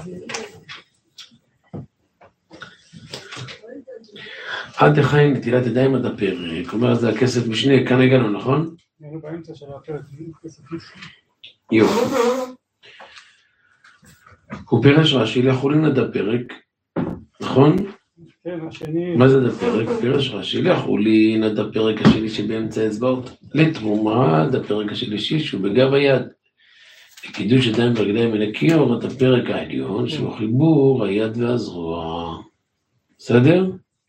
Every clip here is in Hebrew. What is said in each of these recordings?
עד לחיים נטילת ידיים עד הפרק, כלומר זה הכסף משנה, כאן הגענו, נכון? אני באמצע של הפרק, כסף משנה. יופי. הוא פירש רש"י לחולין עד הפרק, נכון? כן, השני... מה זה עד הפרק? פירש רש"י לחולין עד הפרק השני שבאמצע האצבעות, לתרומה עד הפרק השלישי שהוא בגב היד. לקידוש ידיים ורגליים מן הכיור עד הפרק העליון שהוא חיבור היד והזרוע. בסדר?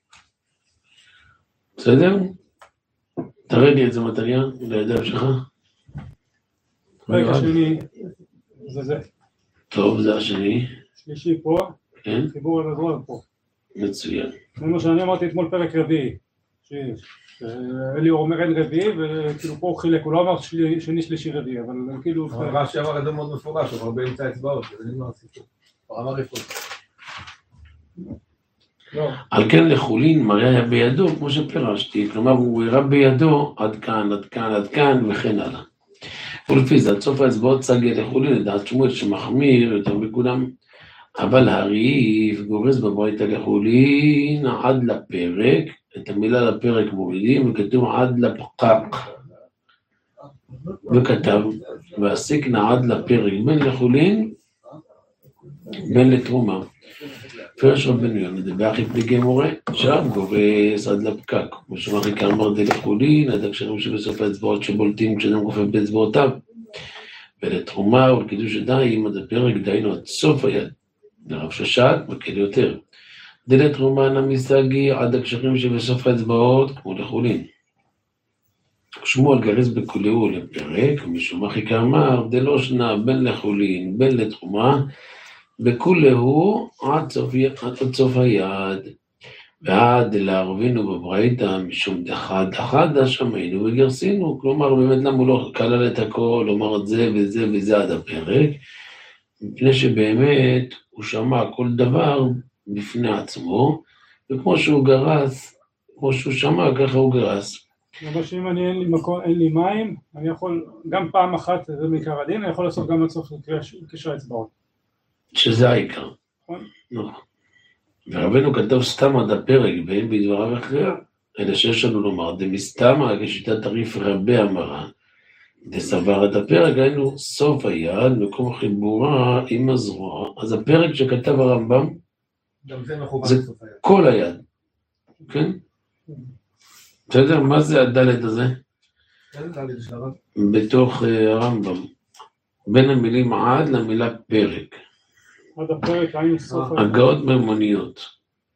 בסדר? תראה לי את זה מתניה, לידיים שלך. הפרק השני, זה. טוב, זה השני. שלישי פה, כן? חיבור על הזרוע פה. מצוין. זה מה שאני אמרתי אתמול פרק רביעי. אליאור אומר אין רביעי, וכאילו פה הוא חילק, הוא לא אמר שני שלישי רביעי, אבל כאילו... רש"י אמר את זה מאוד מפורש, אבל באמצע האצבעות, זה נגמר הסיפור. הוא אמר איפה. על כן לחולין מראה היה בידו, כמו שפירשתי, כלומר הוא הראה בידו עד כאן, עד כאן, עד כאן, וכן הלאה. ולפי זה, עד סוף האצבעות צגיה לחולין, לדעת שמואל שמחמיר יותר מכולם, אבל הריף גורס בברייתא לחולין עד לפרק, את המילה לפרק מורידים, וכתוב עד לפקק, וכתב, והסיקנה עד לפרק, בין לחולין, בין לתרומה. פירש רבנו יונה, דבאחי פליגי מורה, שם גורס עד לפקק, כמו שאמר עיקר אמר דלחולין, עד הקשרים שבסוף האצבעות שבולטים כשאדם כופף באצבעותיו, ולתרומה ולקידוש ידיים עד הפרק דהיינו עד סוף היד, לרב ששת מקל יותר. דלתרומה נמיסגי עד הקשרים שבסוף האצבעות, כמו לחולין. שמואל גרס בכולהו לפרק, משום עיקר אמר, דלא שנה בין לחולין, בין לתרומה, בכולהו עד סוף היד, ועד לערבינו בברייתא, משום דחד השמיינו וגרסינו, כלומר באמת למה הוא לא כלל את הכל, לומר את זה וזה וזה עד הפרק, מפני שבאמת הוא שמע כל דבר בפני עצמו, וכמו שהוא גרס, כמו שהוא שמע ככה הוא גרס. אבל שאם אני אין לי מים, אני יכול גם פעם אחת, זה מעיקר הדין, אני יכול לעשות גם עד סוף קשר האצבעות. שזה העיקר. נכון. ורבנו כתב סתם עד הפרק, ואין בדבריו אחריה, אלא שיש לנו לומר, דמסתמה כשיטת תריף רבי המרה, דסבר את הפרק, היינו סוף היד, מקום חיבורה עם הזרוע. אז הפרק שכתב הרמב"ם, זה כל היד. כן? בסדר? מה זה הדלת הזה? בתוך הרמב"ם. בין המילים עד למילה פרק. עד הפרק היינו סוף היד. הגאות ממוניות.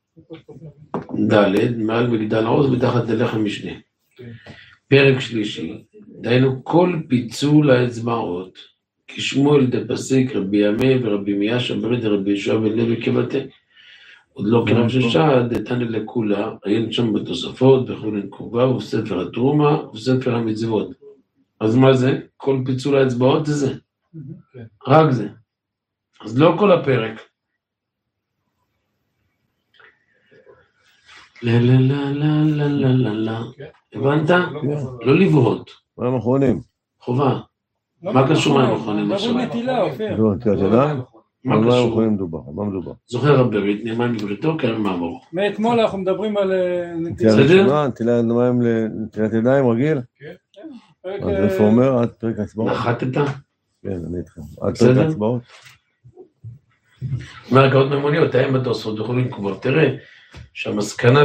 ד' מעל מגדל עוז מתחת ללחם משנה. פרק שלישי, דהיינו כל פיצול האצבעות, כשמואל דפסיק רבי ימי ורבי מיאשה ברי דרבי ישוע בן לוי כבתי. עוד לא כרב ששת, דתני לכולה, היינו שם בתוספות, וכולי נקובה, וספר התרומה, וספר המצוות. אז מה זה? כל פיצול האצבעות זה זה. רק זה. אז לא כל הפרק. לה לה לה לה לה לה לה. הבנת? לא לבהות. מה הם אחרונים? חובה. מה קשור מה הם אחרונים עכשיו? דברי נטילה, אופיר. לא, נטילת ידיים? מה על מה קשור? אחרונים מדובר? על מה מדובר? זוכר רבי, נאמן בבריתו, כאן מאמרו. מאתמול אנחנו מדברים על נטילה. נטילת בסדר? ראשונה, נטילת ידיים רגיל? פרק, אז איפה אומר? עד פרק האצבעות? נחתת? כן, אני איתכם. עד בסדר? פרק האצבעות? מהגאות ממוניות, האם בתוספות וכולי כבר תראה שהמסקנה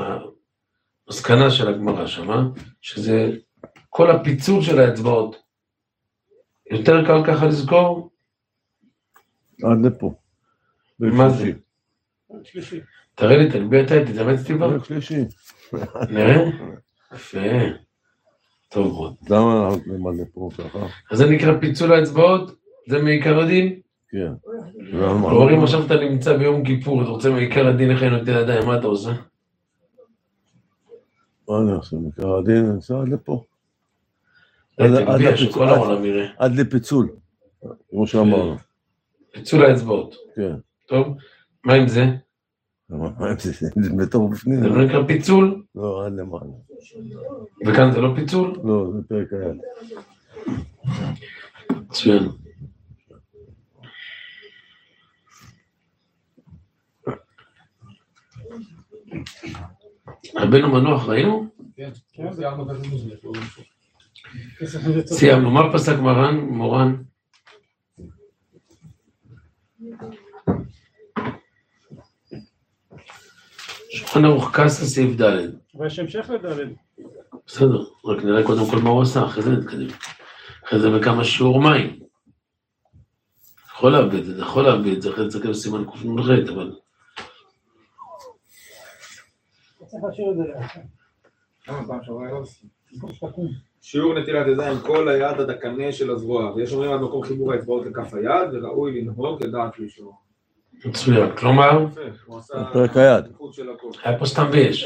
של הגמרא שמה, שזה כל הפיצול של האצבעות. יותר קל ככה לזכור? עד לפה. מה זה? שלישי. תראה לי, תגביה את היד, תתאמץ טיפה. פרק שלישי. נראה? יפה. טוב מאוד. למה אנחנו נלמד לפה ככה? אז זה נקרא פיצול האצבעות? זה מעיקר הדין? כן. אומרים עכשיו אתה נמצא ביום כיפור, אתה רוצה מעיקר הדין איך אני נותן ידיים, מה אתה עושה? מה אני עושה? מקרא הדין, אני עושה עד לפה. תגביה שכל העולם יראה. עד לפיצול. כמו שאמרנו. פיצול האצבעות. כן. טוב, מה עם זה? מה עם זה? זה בתור בפנים. זה לא נקרא פיצול? לא, עד למעלה. וכאן זה לא פיצול? לא, זה פרק היד. מצוין. רבנו מנוח ראינו? כן, סיימנו את הלימוד. סיימנו, מה פסק מורן? שולחן ערוך קסה סעיף ד'. ויש המשך לד'. בסדר, רק נראה קודם כל מה הוא עשה, אחרי זה נתקדם. אחרי זה בכמה שיעור מים. יכול להביא את זה, אחרי זה צריך סימן קנ"ח, אבל... צריך להשאיר את זה כמה פעם שעברה לא עושים? שיעור נטילת ידיים, כל היד עד הקנה של הזרוע, ויש אומרים עד מקום חיבור האצבעות לכף היד, וראוי לנהוג לדעת ראשון. מצוין, כלומר, פרק היד. היה פה סתם ויש.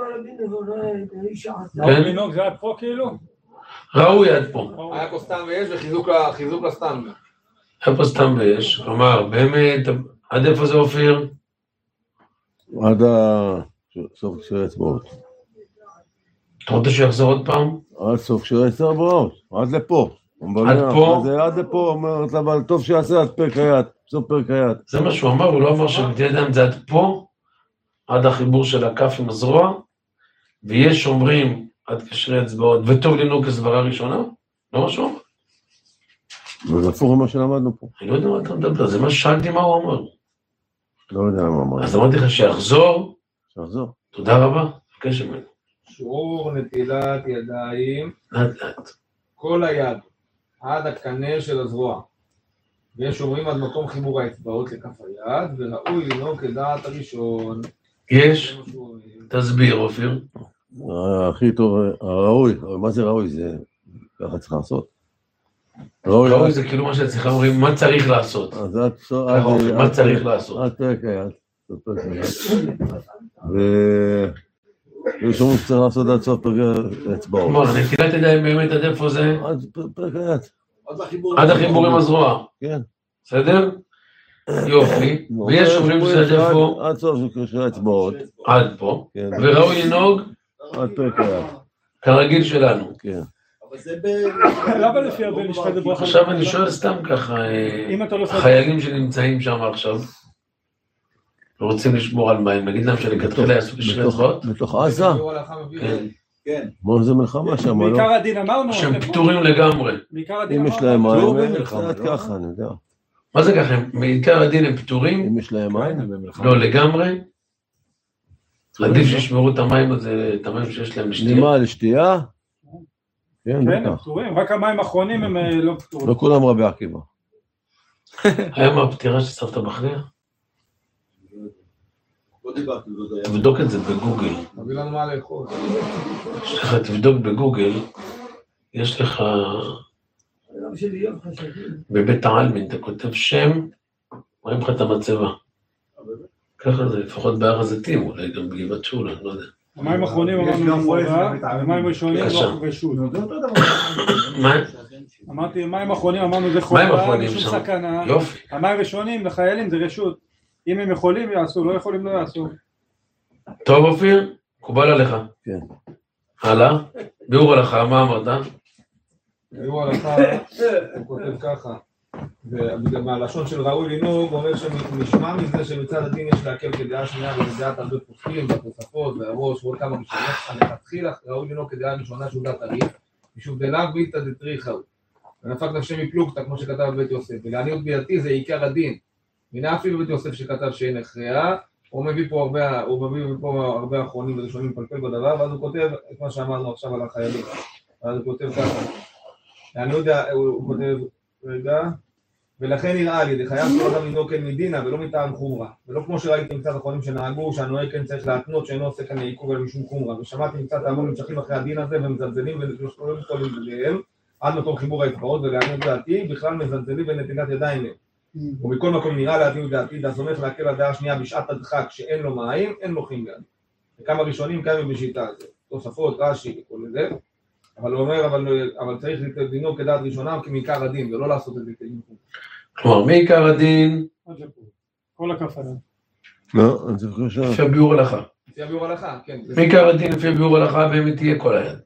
כן? לנהוג זה עד פה כאילו? ראוי עד פה. היה פה סתם ויש וחיזוק לסתם. היה פה סתם ויש, כלומר, באמת, עד איפה זה אופיר? עד סוף קשרי אצבעות. אתה רוצה שיחזור עוד פעם? עד סוף קשרי אצבעות, עד לפה. עד פה? זה עד לפה, אומרת, אבל טוב שיעשה עד פרק היד, סוף פרק היד. זה מה שהוא אמר, הוא לא אמר שנטילת ידיים זה עד פה, עד החיבור של הכף עם הזרוע, ויש שומרים עד קשרי אצבעות, וטוב לנהוג כסברה ראשונה, לא מה שהוא אמר. וזה הפוך ממה שלמדנו פה. אני לא יודע מה אתה מדבר, זה מה ששאלתי מה הוא אמר. לא יודע מה אמר. אז אמרתי לך שיחזור, שיחזור. תודה רבה, מבקש ממנו. שיעור נטילת ידיים, לאט לאט. כל היד עד הקנה של הזרוע, ויש אומרים עד מקום חיבור האצבעות לכף היד, וראוי לנהוג כדעת הראשון. יש? תסביר, אופיר. הכי טוב, הראוי, מה זה ראוי? זה ככה צריך לעשות. ראוי זה כאילו מה שצריך אומרים, מה צריך לעשות? מה צריך לעשות? עד פרק היד. ויש אומרים שצריך לעשות עד סוף פרק האצבעות. כלומר, נטילת ידיים באמת עד איפה זה? עד פרק היד. עד החיבור עם הזרוע. כן. בסדר? יופי. ויש אומרים שזה עד איפה? עד סוף קשרי האצבעות. עד פה. וראוי לנהוג? עד פרק היד. כרגיל שלנו. כן. למה לפי הרבה משפט ברכה? עכשיו אני שואל סתם ככה, החיילים שנמצאים שם עכשיו, ורוצים לשמור על מים, נגיד להם שלכתחילה יעשו קשרי אצבעות? בתוך עזה? כן. מה זה מלחמה שם, לא? בעיקר הדין אמרנו. שהם פטורים לגמרי. בעיקר הדין אם אמרנו. יש להם מים, הם קצת ככה, אני יודע. מה זה ככה? בעיקר הדין הם פטורים? אם יש להם מים? לא, לגמרי. עדיף שישמרו את המים הזה, את המים שיש להם לשתייה. למה, לשתייה? כן, כן, הם בטח. פטורים, רק המים האחרונים הם לא פטורים. לא כולם רבי עקיבא. היום הפטירה של סבתא בכריה? תבדוק את זה בגוגל. מביא לנו מה לאכול. תבדוק בגוגל, יש לך בבית העלמין, אתה כותב שם, רואים לך את המצבה. ככה זה, לפחות בהר הזיתים, אולי גם בגבעת שולה, אני לא יודע. המים האחרונים אמרנו חובה, המים ראשונים לא רשות. מה? אמרתי, המים האחרונים אמרנו זה חובה, משום סכנה. יופי. המים ראשונים לחיילים זה רשות. אם הם יכולים יעשו, לא יכולים לא יעשו. טוב אופיר, מקובל עליך. כן. הלאה, ביאור הלכה, מה אמרת? ביאור הלכה, הוא כותב ככה, ומהלשון של ראוי לנהוג, הוא אומר שנשמע מזה שמצד הדין יש להקל כדעה שנייה ולדעת הרבה פוסקים, בתוספות, והראש, ועוד כמה ראשונות, המתחיל ראוי לנהוג כדעה ראשונה שהוא דעת הריף, משום דלאו בילתא דטריחא הוא, ונפק נפשי מפלוגתא, כמו שכתב בבית יוסף, ולעניות בידתי זה עיקר הדין, הנה אפילו בבית יוסף שכתב שאין הכרעה, הוא מביא פה הרבה אחרונים וראשונים לפלפל בדבר, ואז הוא כותב את מה שאמרנו עכשיו על החיילים, ואז הוא כותב ככה, אני לא יודע, הוא כותב, רגע, ולכן נראה לי, דחייב כל אדם לנהוג כן מדינה ולא מטעם חומרה, ולא כמו שראיתי מצד האחרונים שנהגו, שהנוהג כן צריך להתנות שאינו עושה כאן עיכוב אלא משום חומרה, ושמעתי מצד ההמון נמשכים אחרי הדין הזה ומזלזלים ולא מתולים בגליהם, עד מקום חיבור האצבעות ולעניות דעתי, בכלל מזלזלים בנטילת ידיים להם. ומכל מקום נראה לעניות דעתי, דסומך להקל הדעה השנייה בשעת הדחק שאין לו מים, אין מוחים ביד. וכמה ראשונים קיימים בשיטה הזאת, תוספות, רש"י וכל זה. אבל הוא אומר, אבל צריך לנהוג כדעת ראשונה כמעיקר הדין, ולא לעשות את זה כדין חומרה. כלומר, מעיקר הדין... כל הכף עליו. לא, אני צריך לשאול. לפי ביאור הלכה. לפי ביאור הלכה, כן. מעיקר הדין לפי ביאור הלכה, באמת תהיה כל היד.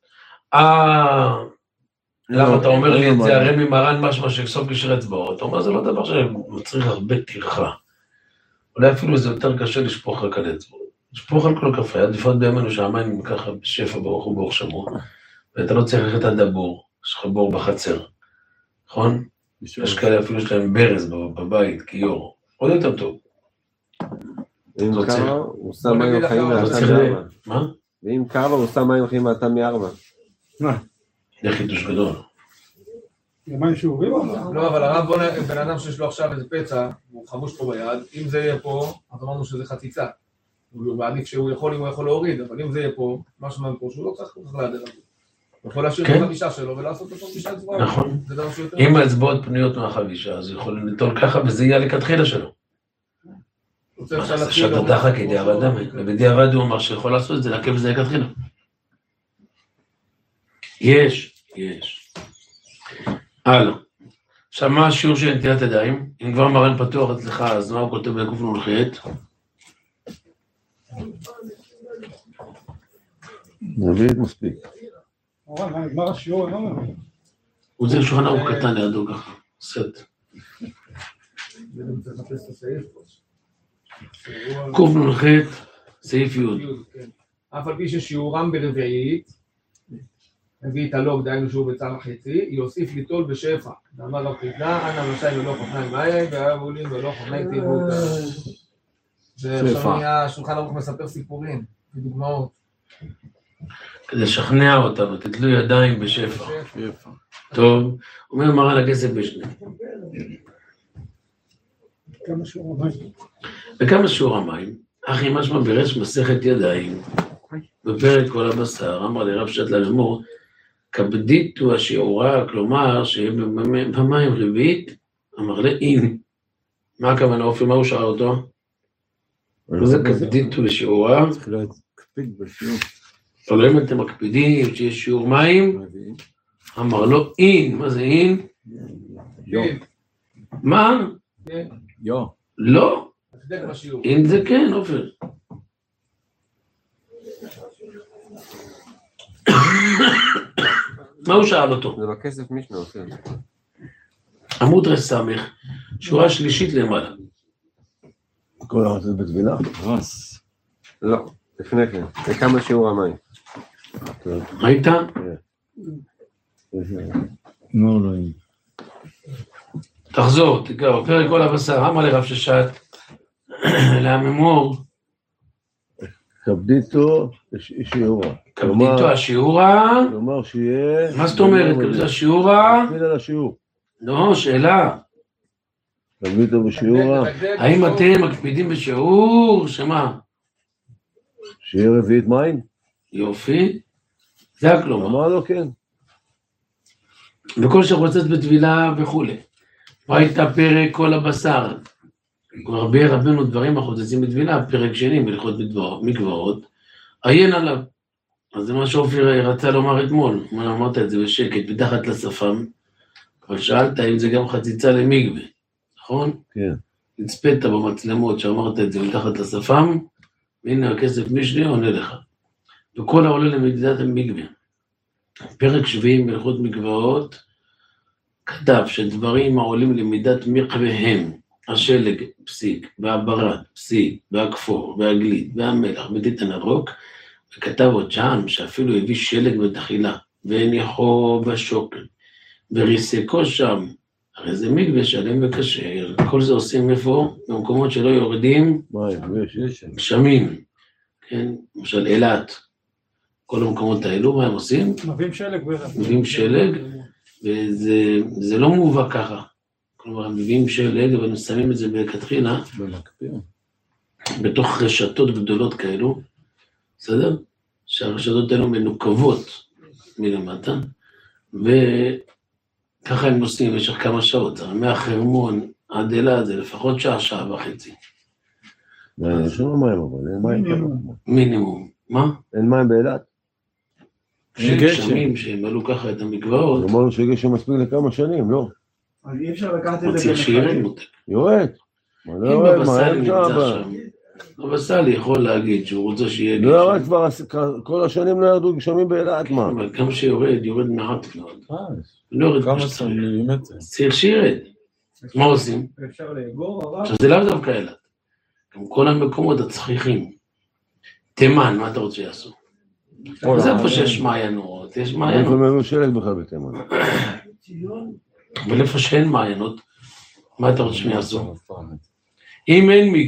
למה אתה אומר לי את זה, הרי ממרן משמע שסוף קשרי אצבעות, אתה אומר, זה לא דבר שמצריך הרבה טרחה. אולי אפילו זה יותר קשה לשפוך רק על אצבעות. שפוך על כל כפה, עדיפות בימינו שהמים ככה בשפע ברוך וברוך שמור, ואתה לא צריך ללכת עד הבור, יש לך בור בחצר, נכון? יש כאלה אפילו יש להם ברז בבית, כיור, עוד יותר טוב. ואם קר לו, הוא שם מים חיים ואתה מארבע. מה? ואם קר לו, הוא שם מים חיים ואתה מארבע. זה חידוש גדול. מים שאורים? לא, אבל הרב בן אדם שיש לו עכשיו איזה פצע, הוא חמוש פה ביד, אם זה יהיה פה, אז אמרנו שזה חציצה. הוא מעדיף שהוא יכול, אם הוא יכול להוריד, אבל אם זה יהיה פה, מה שמיים פה, שהוא לא צריך כל כך להדר. הוא יכול להשאיר את החבישה שלו ולעשות אותו חבישה צבועה. נכון. אם האצבעות פנויות מהחבישה, אז הוא יכול לנטול ככה, וזה יהיה לכתחילה שלו. שאתה דחה כדיעבד דמה, ובדיעבד הוא אמר שיכול לעשות את זה, לעכב את זה לכתחילה. יש. הלאה. עכשיו, מה השיעור של נטילת ידיים? אם כבר מרן פתוח אצלך, אז מה הוא כותב בקנ"ח? נביא מספיק. נגמר השיעור, אני לא מבין. הוא זה שולחן ערוך קטן לידו ככה, סט. קנ"ח, סעיף י'. אף על פי ששיעורם ברביעית, רביעית הלוג, דהיינו שיעור בצער החצי, יוסיף ליטול בשפע. ואמר רב חיסדא, אנא משי ולא חופניים מאי, ואבולים ולא חופניים תיבו אותה. ועכשיו נהיה שולחן ערוך מספר סיפורים, ודוגמאות. כדי לשכנע אותנו, תתלו ידיים בשפע. טוב, אומר מרן הכסף בשני. כמה שיעור המים? וכמה שיעור המים? אחי משמע ברש מסכת ידיים, בפרק כל הבשר, אמר לי רב שטלה לאמור, כבדיתו השיעורה, כלומר שבמים רביעית, אמר לאין. מה הכוונה אופי? מה הוא שאל אותו? זה כבדיתו השיעורה. צריך להקפיד בשיעור. אבל אם אתם מקפידים שיש שיעור מים, אמר לו אין. מה זה אין? יו. מה? יו. לא. אין זה כן, אופר. מה הוא שאל אותו? זה בכסף משנה עושה. עמוד רסמך, שורה שלישית למעלה. כל הרצת בטבילה? רס. לא, לפני כן. זה כמה שיעור המים. ראית? לא. תחזור, תקרא, פרק כל הבשר, אמר לרב ששת, להממור. כבדיתו שיעורה. כבדיתו השיעורה. כלומר שיהיה... מה זאת אומרת? כבדיתו השיעורה? תפיל על השיעור. לא, שאלה. כבדיתו בשיעורה. האם אתם מקפידים בשיעור? שמה? שיהיה רביעית מים? יופי. זה הכלומר. אמר לו כן. וכל שרוצת בטבילה וכו'. ראית פרק כל הבשר. הרבה רבנו דברים החוצצים בטבילה, פרק שני מלכות מקוואות, עיין עליו. אז זה מה שאופיר רצה לומר אתמול, אמרת את זה בשקט, מתחת לשפם, אבל שאלת אם זה גם חציצה למקווה, נכון? כן. נצפית במצלמות שאמרת את זה מתחת לשפם, והנה הכסף משנה עונה לך. וכל העולה למדידת המקווה. פרק שביעי מלכות מקוואות, כתב שדברים העולים למידת מקווה הם, השלג, פסיק, והברד, פסיק, והכפור, והגליד, והמלח, וטיטן הרוק, וכתב עוד שם שאפילו הביא שלג בתחילה, והניחו בשוקל, וריסקו שם, הרי זה מקווה שלם וקשר, כל זה עושים איפה? במקומות שלא יורדים, גשמים, כן, למשל אילת, כל המקומות האלו, מה הם עושים? מביאים שלג. מביאים שלג, וזה לא מובא ככה. כלומר, הם מביאים שלג, אבל הם שמים את זה בכתחילה, בתוך רשתות גדולות כאלו, בסדר? שהרשתות האלו מנוקבות מלמטה, וככה הם נוסעים במשך כמה שעות, מהחרמון עד אילת זה לפחות שעה וחצי. יש לנו מים, אבל אין מים. מינימום. מה? אין מים באילת. גשמים שהם עלו ככה את המקוואות. אמרנו שגשם מספיק לכמה שנים, לא? אז אי אפשר לקחת את זה צריך שירד מותק. יורד. אם בבא סאלי נמצא שם, בבא סאלי יכול להגיד שהוא רוצה שיהיה גשם. לא ירד כבר, כל השנים לא ירדו גשמים באילת, מה? אבל כמה שיורד, יורד מעט מאוד. לא יורד כמו שצריך. צריך שירד. מה עושים? אפשר לאגור, אבל... עכשיו זה לאו דווקא אילת. גם כל המקומות הצחיחים. תימן, מה אתה רוצה שיעשו? אז איפה שיש מעיינות, יש מעיינות. איפה מביאו שלג בכלל בתימן? אבל איפה שאין מעיינות, מה אתה רוצה שיעשו? אם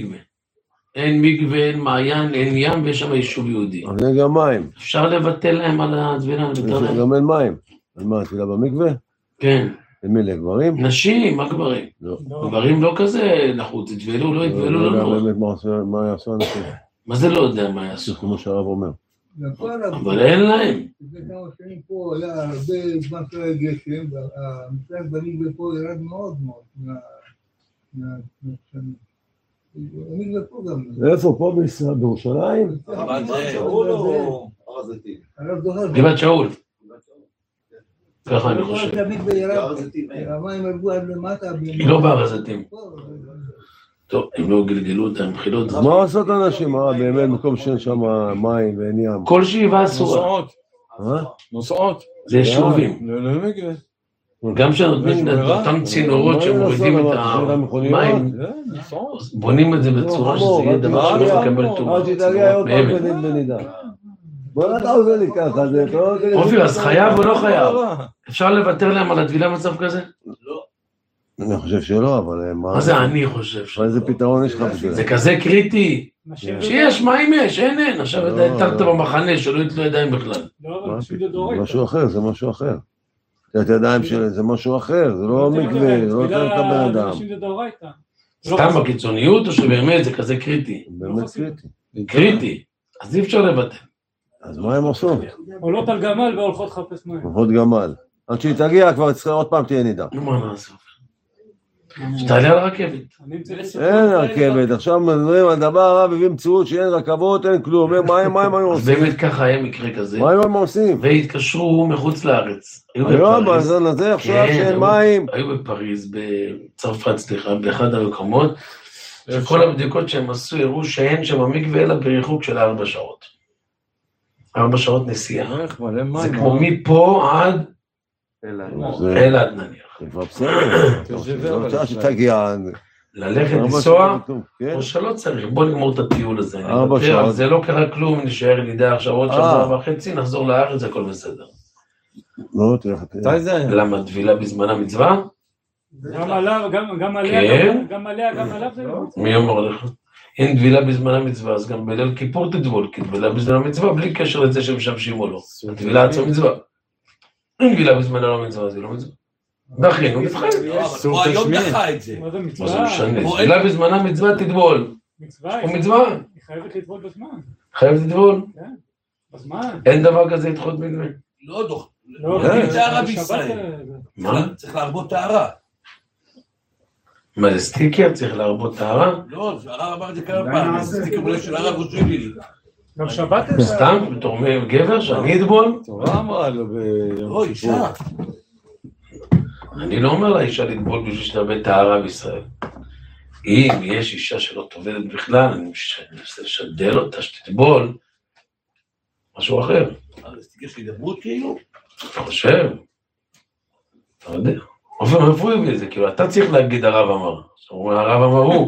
אין מקווה, אין מעיין, אין ים, ויש שם יישוב יהודי. אבל אין גם מים. אפשר לבטל להם על הטבילה. גם אין מים. על מה, הטבילה במקווה? כן. למי, לגברים? נשים, מה גברים? לא. גברים לא כזה נחוץ, יטבלו, לא יטבלו, לא יודע נורא. באמת מה יעשו אנשים. מה זה לא יודע מה יעשו? כמו שהרב אומר. אבל אין להם. זה כמה שנים פה היה הרבה זמן שלא היה גשם, והמצב במקווה פה ירד מאוד מאוד מהשנים. המקווה פה גם. איפה? פה בישראל, בירושלים? אבל זה שאול או הר הזיתים? גבעת שאול. ככה אני חושב. המים ירדו עד למטה. היא לא בהר הזיתים. טוב, הם לא גלגלו אותה, הם חילות. מה עושות אנשים? באמת מקום שאין שם מים ואין ים. כל שאיבה אסורה. נוסעות. זה יישובים. גם שנותנים את אותם צינורות שמורידים את המים, בונים את זה בצורה שזה יהיה דבר שלא מקבל טוב. אל תתעגע עוד פעם בנידה. בוא אתה עושה לי ככה, זה טוב. אופיר, אז חייב או לא חייב? אפשר לוותר להם על הטבילה מצב כזה? לא. אני חושב שלא, אבל... מה זה אני חושב? אבל איזה פתרון יש לך בשביל זה כזה קריטי. שיש, מים יש, אין. עכשיו אתה התרת במחנה שלא יתלו ידיים בכלל. משהו אחר, זה משהו אחר. את הידיים שלי, זה משהו אחר, זה לא מקווה, זה לא יותר את הבן אדם. סתם בקיצוניות או שבאמת זה כזה קריטי? באמת קריטי. קריטי, אז אי אפשר לבטל. אז מה הם עושים? עולות על גמל והולכות לחפש מים. הולכות גמל. עד שהיא תגיע כבר צריכה עוד פעם תהיה נידה. נו מה נעשה? שתעלה על הרכבת. אין רכבת, עכשיו מדברים על דבר הרב הביא מציאות שאין רכבות, אין כלום, מה הם עושים? באמת ככה היה מקרה כזה. מה הם עושים? והתקשרו מחוץ לארץ. היום, זה עכשיו שאין מים. היו בפריז, בצרפת, סליחה, באחד המקומות, שכל הבדיקות שהם עשו הראו שאין שם מקווה אלא בריחוק של 4 שעות. 4 שעות נסיעה. זה כמו מפה עד אלעד נניח. זה כבר בסדר. רוצה שתגיע. ללכת לנסוע, או שלא צריך, בוא נגמור את הטיול הזה. 4 שעות. זה לא קרה כלום, נשאר לידה עכשיו עוד 1.5 נחזור לארץ, הכל בסדר. לא, תראה. למה, טבילה בזמן המצווה? גם עליו, גם עליו זה לא. מי אומר לך? אין טבילה בזמן המצווה, אז גם בליל כיפור תטבול, כי טבילה בזמן המצווה, בלי קשר לזה שמשמשים או לא. טבילה עצמה מצווה. אין טבילה בזמן המצווה, זה לא מצווה. דחינו, נבחן. הוא היום דחה את זה. מה זה מה זה מצווה? משנה? טבילה בזמן המצווה תטבול. מצווה? או מצווה. היא חייבת לטבול בזמן. חייבת לטבול. בזמן. אין דבר כזה לדחות מקווה. לא דוח. לא, טהרה בישראל. מה? צריך להרבות טהרה. מה זה סטיקר? צריך להרבות טהרה? לא, הרב אמר את זה כמה פעם. זה סטיקר אולי של הרב רושי לי. גם שבת? סתם? בתור גבר שאני אטבול? תורה אמרה לו לא, אישה. אני לא אומר לאישה לטבול בשביל שתאבד טהרה בישראל. אם יש אישה שלא טובלת בכלל, אני מנסה לשדל אותה שתטבול, משהו אחר. זה סטיקר של הידברות כאילו? אני חושב. אתה יודע. אופן, איפה הוא הביא את זה? כאילו, אתה צריך להגיד הרב אמר. הרב אמר הוא.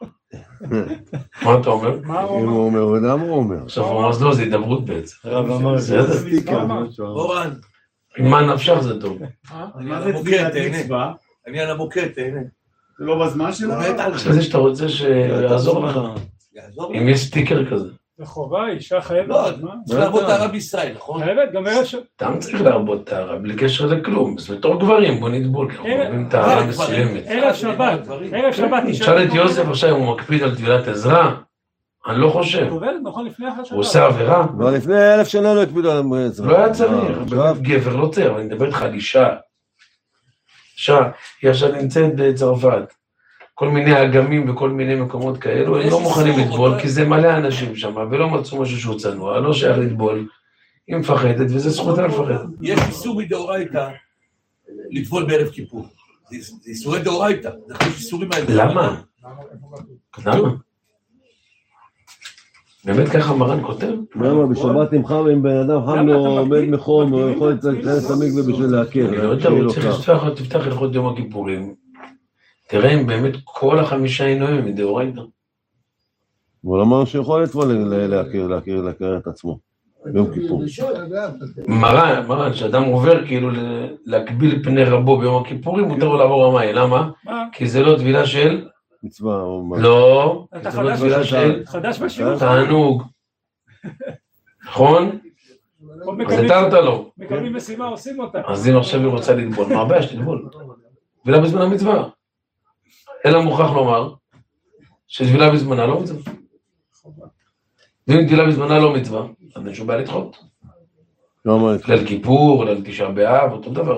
מה אתה אומר? אם הוא אומר, למה הוא אומר? עכשיו הוא אומר, אז לא, זה הידברות בעצם. הרב אמר בסדר. אורן. עם מה נפשך זה טוב. מה זה טבילת מצווה? אני על המוקד, תהנה. זה לא בזמן שלה? זה שאתה רוצה שיעזור לך. יעזור אם יש סטיקר כזה. זה חובה, אישה חייבת. לא, צריך להרבות טהרה בישראל, נכון? חייבת, גם אלה ש... אתם צריך להרבות טהרה, בלי קשר לכלום. אז בתור גברים, בוא נטבול, כי אנחנו אוהבים טהרה מסוימת. ערב שבת, ערב שבת אישה... תשאל את יוסף עכשיו, הוא מקפיד על טבילת עזרא? אני לא חושב. טובלת, נכון, לפני אחת שבת. הוא עושה עבירה? כבר לפני 1000 שנה לא הקפידו על המועצה. לא היה צריך, גבר לא צריך, אבל אני מדבר איתך על אישה. אישה, היא עכשיו נמצאת בצרפת. כל מיני אגמים וכל מיני מקומות כאלו, הם לא מוכנים לטבול, כי זה מלא אנשים שם, ולא מצאו משהו שהוא צנוע, לא שייך לטבול. היא מפחדת, וזה זכותה לפחד. יש איסור מדאורייתא לטבול בערב כיפור. זה איסורי דאורייתא. זה איסורים האלה. למה? למה? באמת ככה מרן כותב? למה? בשבת עם חם, אם בן אדם חם לו עומד מחום, הוא יכול להיכנס למקווה בשביל להכיר. אני לא יודע, הוא צריך תפתח הלכות יום הכיפורים. תראה אם באמת כל 5 עינויים מדאורייתא. אבל אמרנו שיכול לטבול להכיר את עצמו. ביום כיפור. מרן, שאדם עובר כאילו להקביל פני רבו ביום הכיפורים, מותר לו לעבור המים, למה? כי זה לא טבילה של... מצווה או מה? לא, זה לא טבילה של... חדש בשיעור. תענוג. נכון? אז התרת לו. מקבלים משימה, עושים אותה. אז אם עכשיו היא רוצה לטבול, מה הבעיה שתטבול? טבילה בזמן המצווה. אלא מוכרח לומר שטבילה בזמנה לא מצווה. ואם טבילה בזמנה לא מצווה, אז אין שום בעיה לדחות. ליל כיפור, ליל תשעה באב, אותו דבר.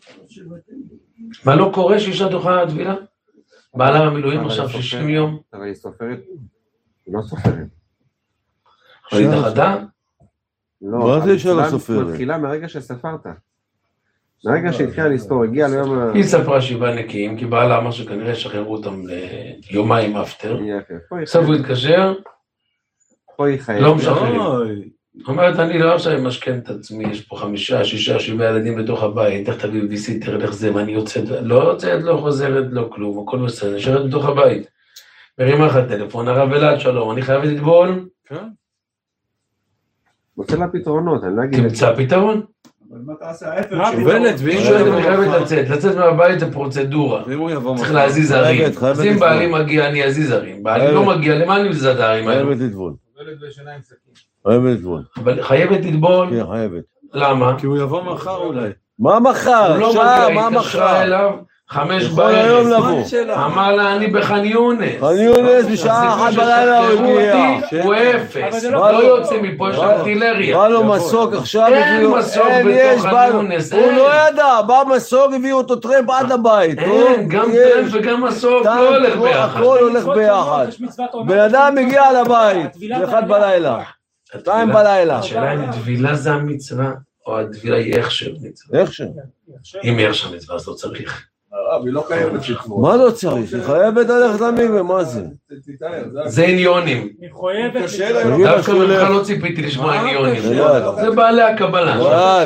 מה לא קורה שאישה דוחה טבילה? בעלה במילואים עכשיו 60 יום. אבל היא סופרת? היא לא סופרת. אבל היא דחתה? לא, מה זה אישה לא סופרת? מתחילה מהרגע שספרת. מהרגע שהתחילה לספור, הגיע ליום... היא ספרה 7 נקיים, כי בעלה אמר שכנראה שחררו אותם ליומיים אפטר. עכשיו הוא התקשר, לא משחררים. אומרת, אני לא עכשיו משכן את עצמי, יש פה 5, 6, 7 ילדים בתוך הבית, איך תביא ויסיטר, איך זה, ואני יוצאת, לא יוצאת, לא חוזרת, לא כלום, הכל בסדר, נשארת בתוך הבית. מרימה לך טלפון, הרב אלעד, שלום, אני חייבת לטבול? כן. מוצא לה פתרונות, אני לא אגיד... תמצא פתרון? אבל מה אתה עושה ההפך? שובנת, ואם שואלת, אני חייבת לצאת מהבית זה פרוצדורה. צריך להזיז הרים. אז אם בעלי מגיע, אני אזיז הרים. בעלי לא מגיע, למה אני מזיז את ההרים האלה? חייבת לטבול. חייבת לטבול? כן, חייבת. למה? כי הוא יבוא מחר אולי. מה מחר? עכשיו, מה מחר? התקשרה אליו 5 יכול היום לבוא. אמר לה, אני בח'אן יונס. ח'אן יונס בשעה 1 בלילה הוא הגיע. הוא אפס, לא יוצא מפה, יש ארטילריה. בא לו מסוק עכשיו. אין מסוק בתוך ח'אן יונס. הוא לא ידע, בא מסוק, הביאו אותו טרמפ עד הבית. אין, גם טרמפ וגם מסוק לא הולך ביחד. הכל הולך ביחד. בן אדם הגיע לבית, ב1 בלילה. 2 בלילה. השאלה אם טבילה זה המצווה, או הטבילה היא הכשר מצווה. הכשר. אם היא הכשר מצווה, אז לא צריך. היא לא חייבת לטבול. מה לא צריך? היא חייבת ללכת למקווה, מה זה? זה עניונים. היא חייבת... דווקא ממך לא ציפיתי לשמוע עניונים. זה בעלי הקבלה.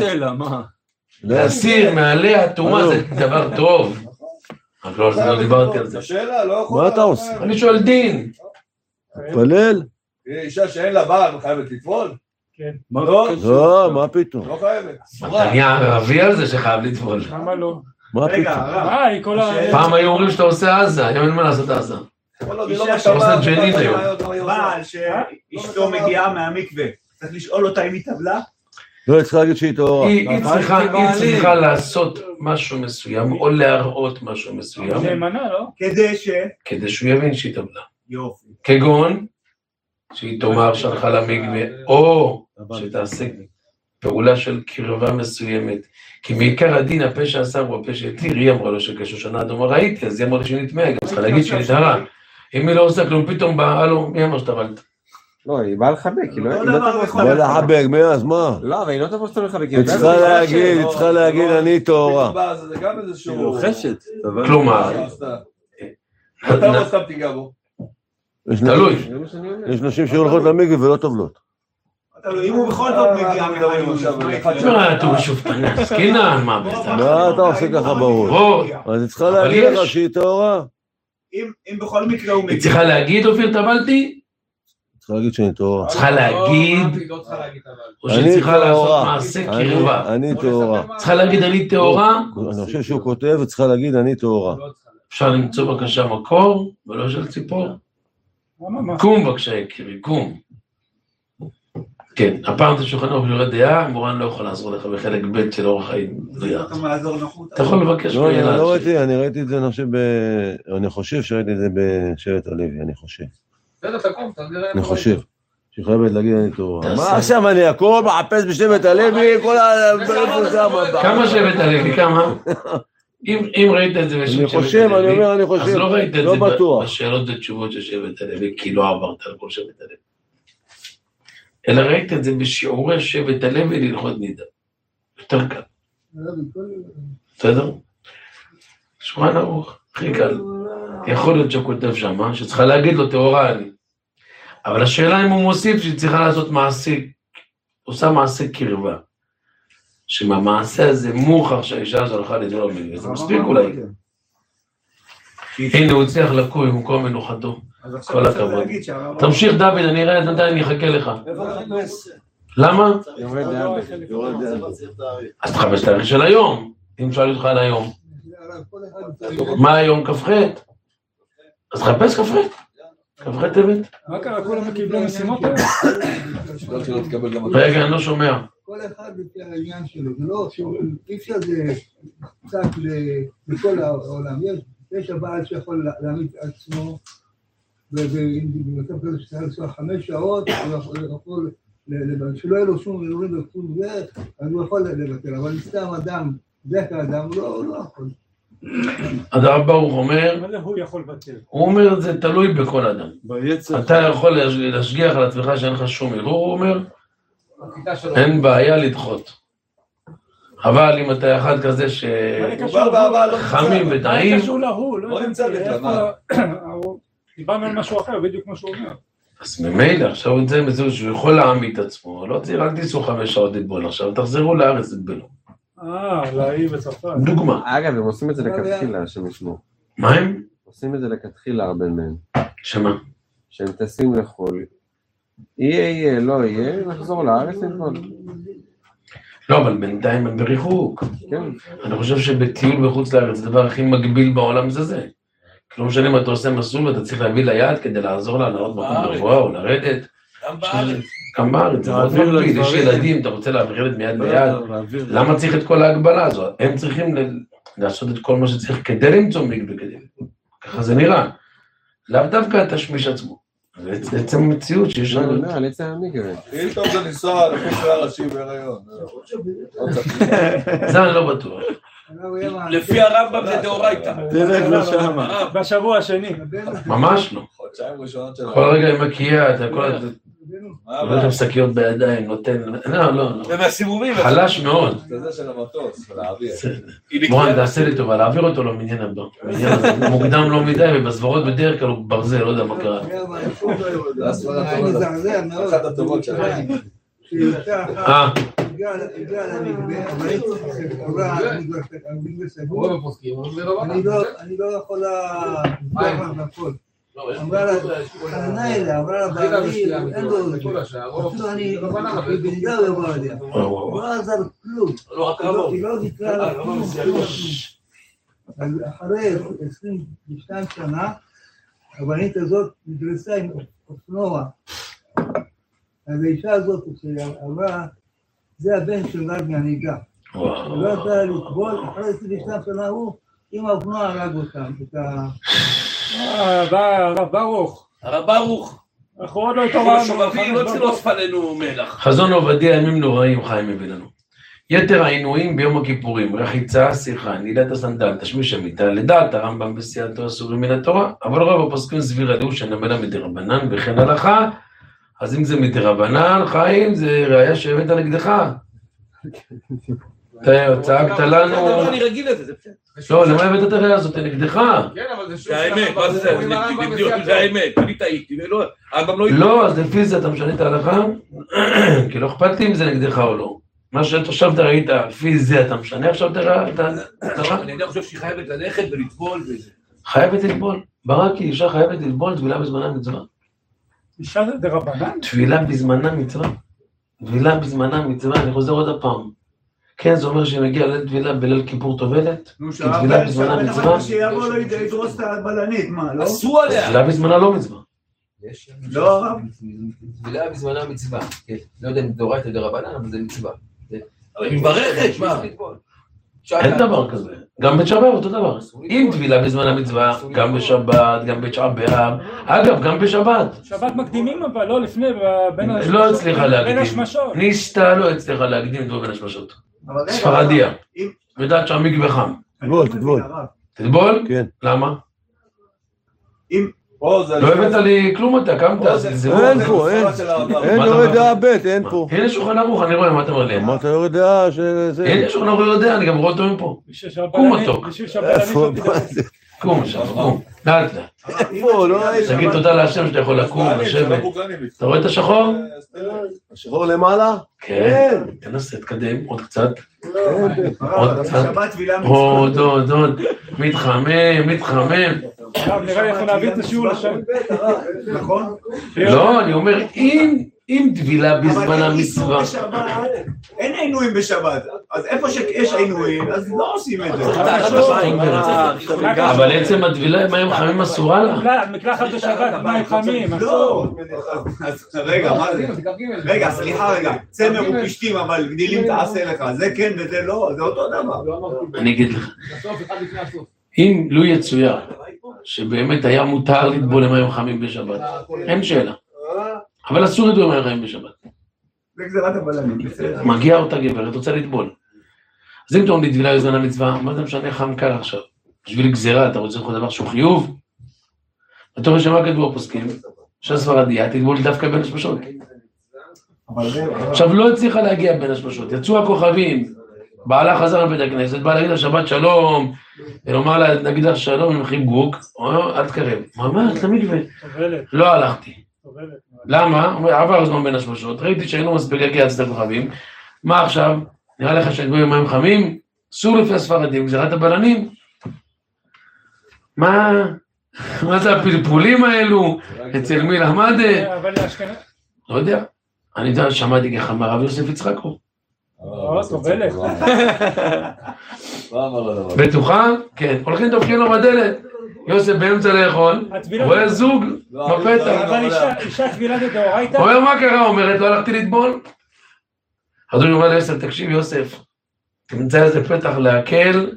להסיר מעלי התאומה זה דבר טוב. רק לא דיברתי על זה. מה אתה עושה? אני שואל דין. פלל? אישה שאין לה בעל חייבת לטבול? כן. לא, מה פתאום? לא חייבת. אתה נהיה ערבי על זה שחייב לטבול. למה לא? מה פתאום? פעם היו אומרים שאתה עושה עזה, היום אין מה לעשות עזה. אתה עושה ג'נין היום. בעל שאשתו מגיעה מהמקווה, צריך לשאול אותה אם היא טבלה? לא, היא צריכה להגיד שהיא טהורה. היא צריכה לעשות משהו מסוים, או להראות משהו מסוים. נאמנה, לא? כדי שהוא יבין שהיא טבלה. יופי. כגון, שהיא תאמר שהלכה למקווה, או שתעשה פעולה של קרבה מסוימת. כי מעיקר הדין, הפה שעשה הוא הפה שהתיר, היא אמרה לו שכשושנה אדומה ראיתי, אז היא אמרה לו שנטמעה, גם צריכה להגיד שהיא נטהרה. אם היא לא עושה כלום, פתאום באה, הלו, מי אמר שטבלת? לא, היא באה לחבק, היא לא תבוא באה לחבק, מאז מה? לא, אבל היא לא תבוא לחבק. היא צריכה להגיד, אני טהורה. זה גם איזשהו... חשת. כלומר, תלוי. יש נשים שהולכות למקווה ולא טובלות. אם הוא בכל זאת מגיע תשמע, אתה שוב פנס, קינה, מה בצד? מה אתה עושה ככה בראש? אז היא צריכה להגיד לך שהיא טהורה. אם בכל מקרה הוא מגיע... היא צריכה להגיד, אופיר, טבלתי? צריכה להגיד שאני טהורה. צריכה להגיד, או שהיא צריכה לעשות מעשה קרבה. אני טהורה. צריכה להגיד, אני טהורה? אני חושב שהוא כותב וצריכה להגיד, אני טהורה. אפשר למצוא בבקשה מקור, ולא של ציפור. קום בבקשה, יקירי, קום. כן, הפעם אתה שולחן אורך יורד דעה, מורן לא יכול לעזור לך בחלק ב' של אורח חיים. אתה יכול לבקש לא, אני ראיתי את זה, אני חושב שראיתי את זה בשבט הלוי, אני חושב. אני חושב. שחייבת להגיד אני טהורה. מה עכשיו אני הכל מחפש בשבט הלוי, כל ה... כמה שבט הלוי, כמה? אם ראית את זה בשבט הלוי, אז לא ראית את זה בשאלות ותשובות של שבט הלוי, כי לא עברת על כל שבט הלוי. אלא ראית את זה בשיעורי שבט הלוי ללכות נידה. יותר קל. בסדר? שולחן ערוך, הכי קל. יכול להיות שכותב שמה, שצריכה להגיד לו טהורה אני. אבל השאלה אם הוא מוסיף שהיא צריכה לעשות מעשה, עושה מעשה קרבה. שמהמעשה הזה מוכח שהאישה הזו הלכה לטבול במקווה, זה מספיק אולי. הנה, הוא הצליח לקום במקום מנוחתו. כל הכבוד. תמשיך דוד, אני אראה את נתן, אני אחכה לך. למה? אז תחפש תאריך של היום, אם שואל אותך על היום. מה היום כ"ח? אז תחפש כ"ח. כ"ח טבת. מה קרה? כולם קיבלו משימות? רגע, אני לא שומע. כל אחד לפי העניין שלו, זה לא, אי אפשר זה קצת לכל העולם. יש הבעל שיכול להעמיד עצמו, ובמצב כזה שצריך לנסוע 5 שעות, הוא יכול, שלא יהיה לו שום אירועים וכתוב זה, אז הוא יכול לבטל, אבל סתם אדם, דרך האדם, הוא לא יכול. אז הרב ברוך אומר, הוא אומר, זה תלוי בכל אדם. אתה יכול להשגיח על עצמך שאין לך שום ערעור, הוא אומר, אין בעיה לדחות. אבל אם אתה אחד כזה שחמים וטעים, לא נמצא בטלמה. דיברנו על משהו אחר, בדיוק כמו שהוא אומר. אז ממילא, עכשיו את זה מזהו שהוא יכול להעמיד את עצמו, לא צריך, אל תיסעו 5 שעות לטבול, עכשיו תחזרו לארץ לטבלו. להיא בצרפת. דוגמה. אגב, הם עושים את זה לכתחילה, שמשמעו. מה הם? עושים את זה לכתחילה הרבה מהם. שמה? שהם טסים לחול. יהיה, לא יהיה, נחזור לארץ לטבול. לא, אבל בינתיים הם בריחוק. כן. אני חושב שבטיול בחוץ לארץ, הדבר הכי מגביל בעולם זה זה. לא משנה מה אתה עושה מסלול ואתה צריך להביא ליד כדי לעזור לה לעלות מקום גבוה או לרדת. גם בארץ, זה מאוד מגביל, יש ילדים, אתה רוצה להעביר ילד מיד ליד. למה צריך את כל ההגבלה הזאת? הם צריכים לעשות את כל מה שצריך כדי למצוא מקווה, ככה זה נראה. לאו דווקא תשמיש עצמו. זה עצם המציאות שיש לנו. לא, על עצם המקווה. אם טוב זה לנסוע לחוץ לארצים בהיריון. זה אני לא בטוח. לפי הרמב"ם זה דאורייתא. תלך לשם. בשבוע השני. ממש לא. חודשיים ראשונות של... כל רגע היא מקיאה, אתה כל... לא שם שקיות בידיים, נותן... לא. ומהסיבובים. חלש מאוד. זה זה של המטוס, להעביר. מורן, תעשה לי טובה, להעביר אותו למניין הבא. מוקדם לא מדי, ובסברות בדרך כלל הוא ברזל, לא יודע מה קרה. אחת הטובות שלהם. הגיע למקווה, אבל המקווה סגור, אני לא יכולה לדבר מהכל. אמרה לה, חננה אליה, אמרה לה בעלי, אין לו את זה. אפילו אני בנידה לא בא עליה. לא עזר כלום. היא לא נקרא לה כלום. אחרי 22 שנה, הבנית הזאת נדרסה עם אופנוע. אז האישה הזאת שאמרה, זה הבן של רד מהנהיגה. לא ידעה לטבול, אחרי 22 שנה הוא, עם האופנוע הרג אותם. הרב ברוך. הרב ברוך. אנחנו עוד לא התעוררנו. שובבים, לא צילוס פנינו מלח. חזון עובדיה, ימים נוראים חיים מביא לנו. יתר העינויים ביום הכיפורים, רחיצה, שיחה, נעילת הסנדל, תשמיש המיטה, לדעת הרמב"ם בסייעתו אסורים מן התורה, אבל רוב הפוסקים סבירה דעו שנמלה מדרבנן וכן הלכה, אז אם זה מדרבנן, חיים, זה ראיה שהבאת נגדך. אתה צעקת לנו... אני רגיל לזה, זה בסדר. לא, למה הבאת את הראיה הזאת נגדך? כן, אבל זה האמת, מה זה זה? זה האמת, אני טעיתי, לא, אז לפי זה אתה משנה את ההלכה? כי לא אכפת לי אם זה נגדך או לא. מה שעכשיו אתה ראית, לפי זה אתה משנה עכשיו את ההלכה? אני חושב שהיא חייבת ללכת ולטבול וזה. חייבת לטבול. ברק, אישה חייבת לטבול, טבילה בזמנה מצווה. אישה דרבנן? טבילה בזמנה מצווה. טבילה בזמנה מצווה, אני חוזר עוד הפעם. כן, זה אומר שמגיע לטבילה בליל כיפור טובלת, כי טבילה בזמנה מצווה. שיבוא לו ידרוס את הבלנית, מה, לא? עשו עליה. טבילה בזמנה לא מצווה. לא. טבילה בזמנה מצווה. לא יודע אם דאורייתא דרבנן, אבל זה מצווה. אבל היא מברכת, מה? אין דבר כזה. גם בשבת אותו דבר. אם טבילה בזמן המצווה, גם בשבת, גם בתשעה באב, אגב, גם בשבת. שבת מקדימים אבל, לא לפני, לא הצליחה להקדים. בין השמשות. ניסתה לא הצליחה להקדים את בין השמשות. ספרדיה. יודעת שהמקווה חם. תטבול. תטבול? כן. למה? לא הבאת לי כלום אתה, קמת. אין פה, אין יורד דעה ב', אין פה. הנה שולחן ערוך, אני רואה מה אתה אומר לי. אמרת יורד דעה שזה... הנה שולחן ערוך יודע, אני גם רואה אותו מפה. קום מתוק. קום שם, קום, לאט לאט. תגיד תודה להשם שאתה יכול לקום, לשבת. אתה רואה את השחור? השחור למעלה? כן, תנסה, תקדם, עוד קצת. עוד קצת. עוד, מתחמם. נראה לי יכול להביא את השיעור לשם. נכון? לא, אני אומר, אם טבילה בזמן המצווה. אין עינויים בשבת, אז איפה שיש עינויים, אז לא עושים את זה. אבל עצם הטבילה עם מים חמים אסורה לה. מקלחת בשבת, מים חמים. לא. רגע, מה זה? רגע, סליחה רגע. צמר ופשתים, אבל גדילים תעשה לך. זה כן וזה לא, זה אותו דבר. אני אגיד לך. אם לא יצויר שבאמת היה מותר לטבול למים חמים בשבת, אין שאלה. אבל אסור לטבול למים חמים בשבת. זה גזירת הבלמים, בסדר. מגיעה אותה גברת, רוצה לטבול. אז אם אתה אומר לי טבילה בזמן המצווה, מה זה משנה חם קר עכשיו? בשביל גזירה, אתה רוצה לכל דבר שהוא חיוב? אתה רואה שמה כתבו הפוסקים, שהספרדיה תטבול דווקא בין השמשות. עכשיו לא הצליחה להגיע בין השמשות, יצאו הכוכבים, בעלה חזר לבית הכנסת, בא להגיד לה שבת שלום, ולומר לה, נגיד לך שלום עם חיבוק, אל תקרב. מה, את למקווה? לא הלכתי. למה? עבר הזמן בין השמשות, ראיתי שהיינו מספיק להגיע עד הכוכבים, מה עכשיו? נראה לך שתבואי עם מים חמים? אסור לפי הספרדים, גזירת הבלנים. מה זה הפלפולים האלו? אצל מי למד? לא יודע. אני יודע, שמעתי ככה מהרב יוסף יצחקו. טובלת. בטוחה? כן. הולכים דופקים לו בדלת. יוסף באמצע לאכול, רואה זוג בפתח. אבל אישה טבילה זה דאורייתא? אומר מה קרה? אומרת, לא הלכתי לטבול. אדוני אומר ליוסף, תקשיב יוסף, תמצא איזה פתח להקל,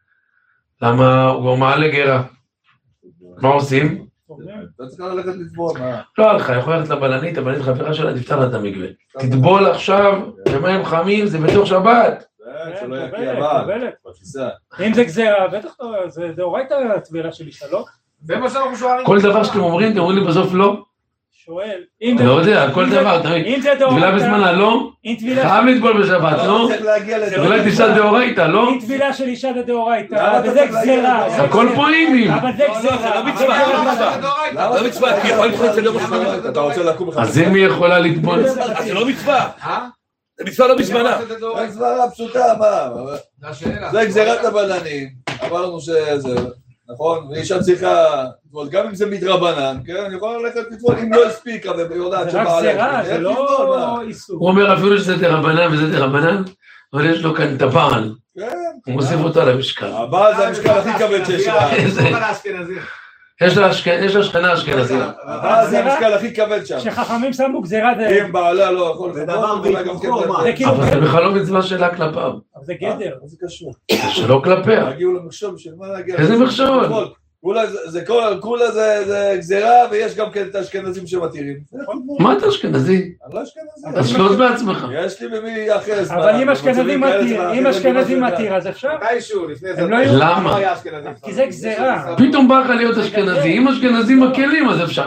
למה הוא כבר מעלה גרה. מה עושים? אתה צריך ללכת לטבול, מה? לא הלכה, יכול ללכת לבלנית, הבלנית חברה שלה תפתח לה את המקווה. תטבול עכשיו, במים חמים, זה בתוך שבת. שלא יקיא הבעל, בתפיסה. אם זה גזירה, בטח זה דאורייתא הטבילה של אישה, לא? זה מה שאנחנו שואלים. כל דבר שאתם אומרים, אתם אומרים לי בסוף לא? שואל. לא יודע, כל דבר, תמיד. טבילה בזמן הלא, חייב לטבול בשבת, לא? טבילה אישה דאורייתא, לא? אם טבילה של אישה זה דאורייתא, וזה גזירה. הכל פה אימים. אבל זה גזירה. לא מצווה, כי יכול לתחול את זה לא מצווה. אתה רוצה לקום לך. אז אם היא יכולה לטבול? זה לא מצווה. זה מצווה לא בזמנה. זה גזירה פשוטה, מה? זה גזירת הבלנים. אמרנו שזה, נכון? ואישה צריכה, גם אם זה מדרבנן, כן? אני יכול ללכת לטבול אם לא הספיקה ויודעת שבעלה. זה רק גזירה, זה לא איסור. הוא אומר אפילו שזה דרבנן וזה דרבנן, אבל יש לו כאן את הבעל. הוא מוסיף אותו למשקל. הבעל זה המשקל הכי כבד שיש לה. יש לה שכנה אשכנזית. הבעל זה המשקל הכי כבד שם. שחכמים שמו גזירה זה... אם בעלה לא יכול לפחות, אולי גם כן... אבל זה בכלל לא מצווה שלה כלפיו. אבל זה גדר. זה קשור. שלא כלפיה. הגיעו למחשוב, בשביל מה להגיע? איזה מחשוב? כולה זה גזירה, ויש גם כן את האשכנזים שמתירים. מה אתה אשכנזי? אני לא אשכנזי. אז שלוש בעצמך. יש לי במי אחר זמן. אבל אם אשכנזי מתיר, אז אפשר? למה? כי זה גזירה. פתאום בא לך להיות אשכנזי. אם אשכנזי מקלים, אז אפשר.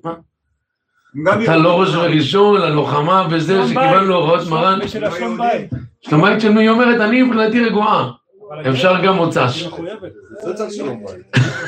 אתה לא ראש וראשון, ללוחמה וזה, שקיבלנו הוראות מרן. שלום בית של מי אומרת, אני מבחינתי רגועה. אפשר גם מוצ"ש. זה צריך שלום בית.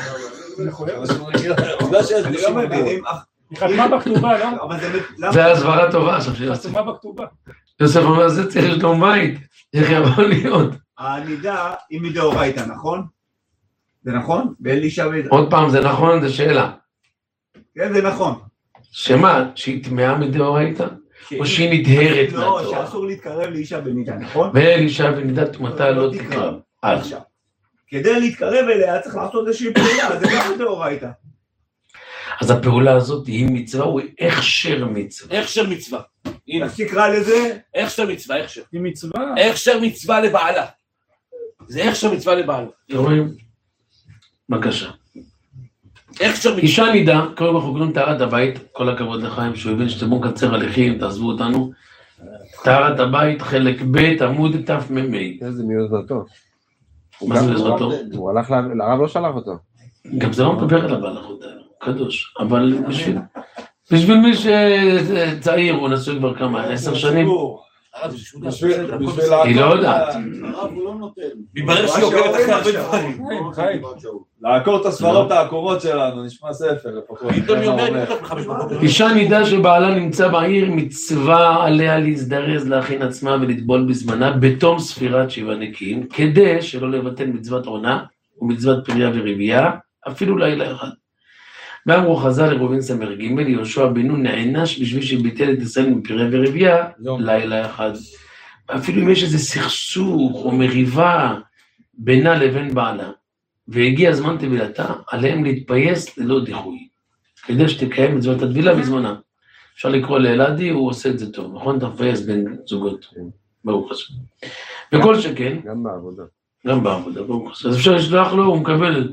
היא חתמה בכתובה, לא? זה הסברה טובה עכשיו של יוסף. חתמה בכתובה. יוסף אומר, זה צריך שלום בית. איך יכול להיות? הענידה היא מדאורייתא, נכון? זה נכון? עוד פעם, זה נכון, זה שאלה. כן, זה נכון. שמה? שהיא טמאה מדאורייתא? או שהיא נדהרת לא, שאסור להתקרב לאישה בנידה, נכון? ואישה בנידה תמתה לא תקרב. עכשיו, כדי להתקרב אליה צריך לעשות איזושהי פעולה, זה גם דאורייתא. אז הפעולה הזאת היא מצווה, הוא הכשר מצווה. הכשר מצווה. אז תקרא לזה? הכשר מצווה, הכשר. היא מצווה. הכשר מצווה לבעלה. זה הכשר מצווה לבעלה. רואים? בבקשה. הכשר מצווה. אישה נידה, כל כך חוקרים טהרת הבית, כל הכבוד לחיים, שהוא הבין שאתם בואו קצר הליכים, תעזבו אותנו. טהרת הבית, חלק ב' עמוד תמ"מ. איזה מיוזרתו. מה זה מיוזרתו? הוא הלך, הרב לא שלח אותו. גם זה לא מדבר על הבעלחות האלה, קדוש. אבל בשביל מי שצעיר, הוא נשוי כבר כמה, 10 שנים. היא לא יודעת. הרב הוא לא נותן. מתברר שהיא עוקבת אחרי הרבה דברים. לעקור את הספרות העקורות שלנו, נשמע ספר לפחות. אישה נידה שבעלה נמצא בעיר, מצווה עליה להזדרז להכין עצמה ולטבול בזמנה בתום ספירת 7 נקיים, כדי שלא לבטל מצוות עונה ומצוות פריה ורבייה, אפילו לילה אחד. ואמרו חז"ל לראובן סמ"ר ג' יהושע בן נון נענש בשביל שביטל את ישראל מפריה ורבייה לילה אחד. אפילו אם יש איזה סכסוך או מריבה בינה לבין בעלה, והגיע זמן טבילתה, עליהם להתפייס ללא דיחוי, כדי שתקיים מצוות הטבילה בזמנה. אפשר לקרוא לאלעדי, הוא עושה את זה טוב, נכון? אתה מפייס בין זוגות, ברוך השם. וכל שכן, גם בעבודה, ברוך השם. אז אפשר לשלוח לו, הוא מקבל,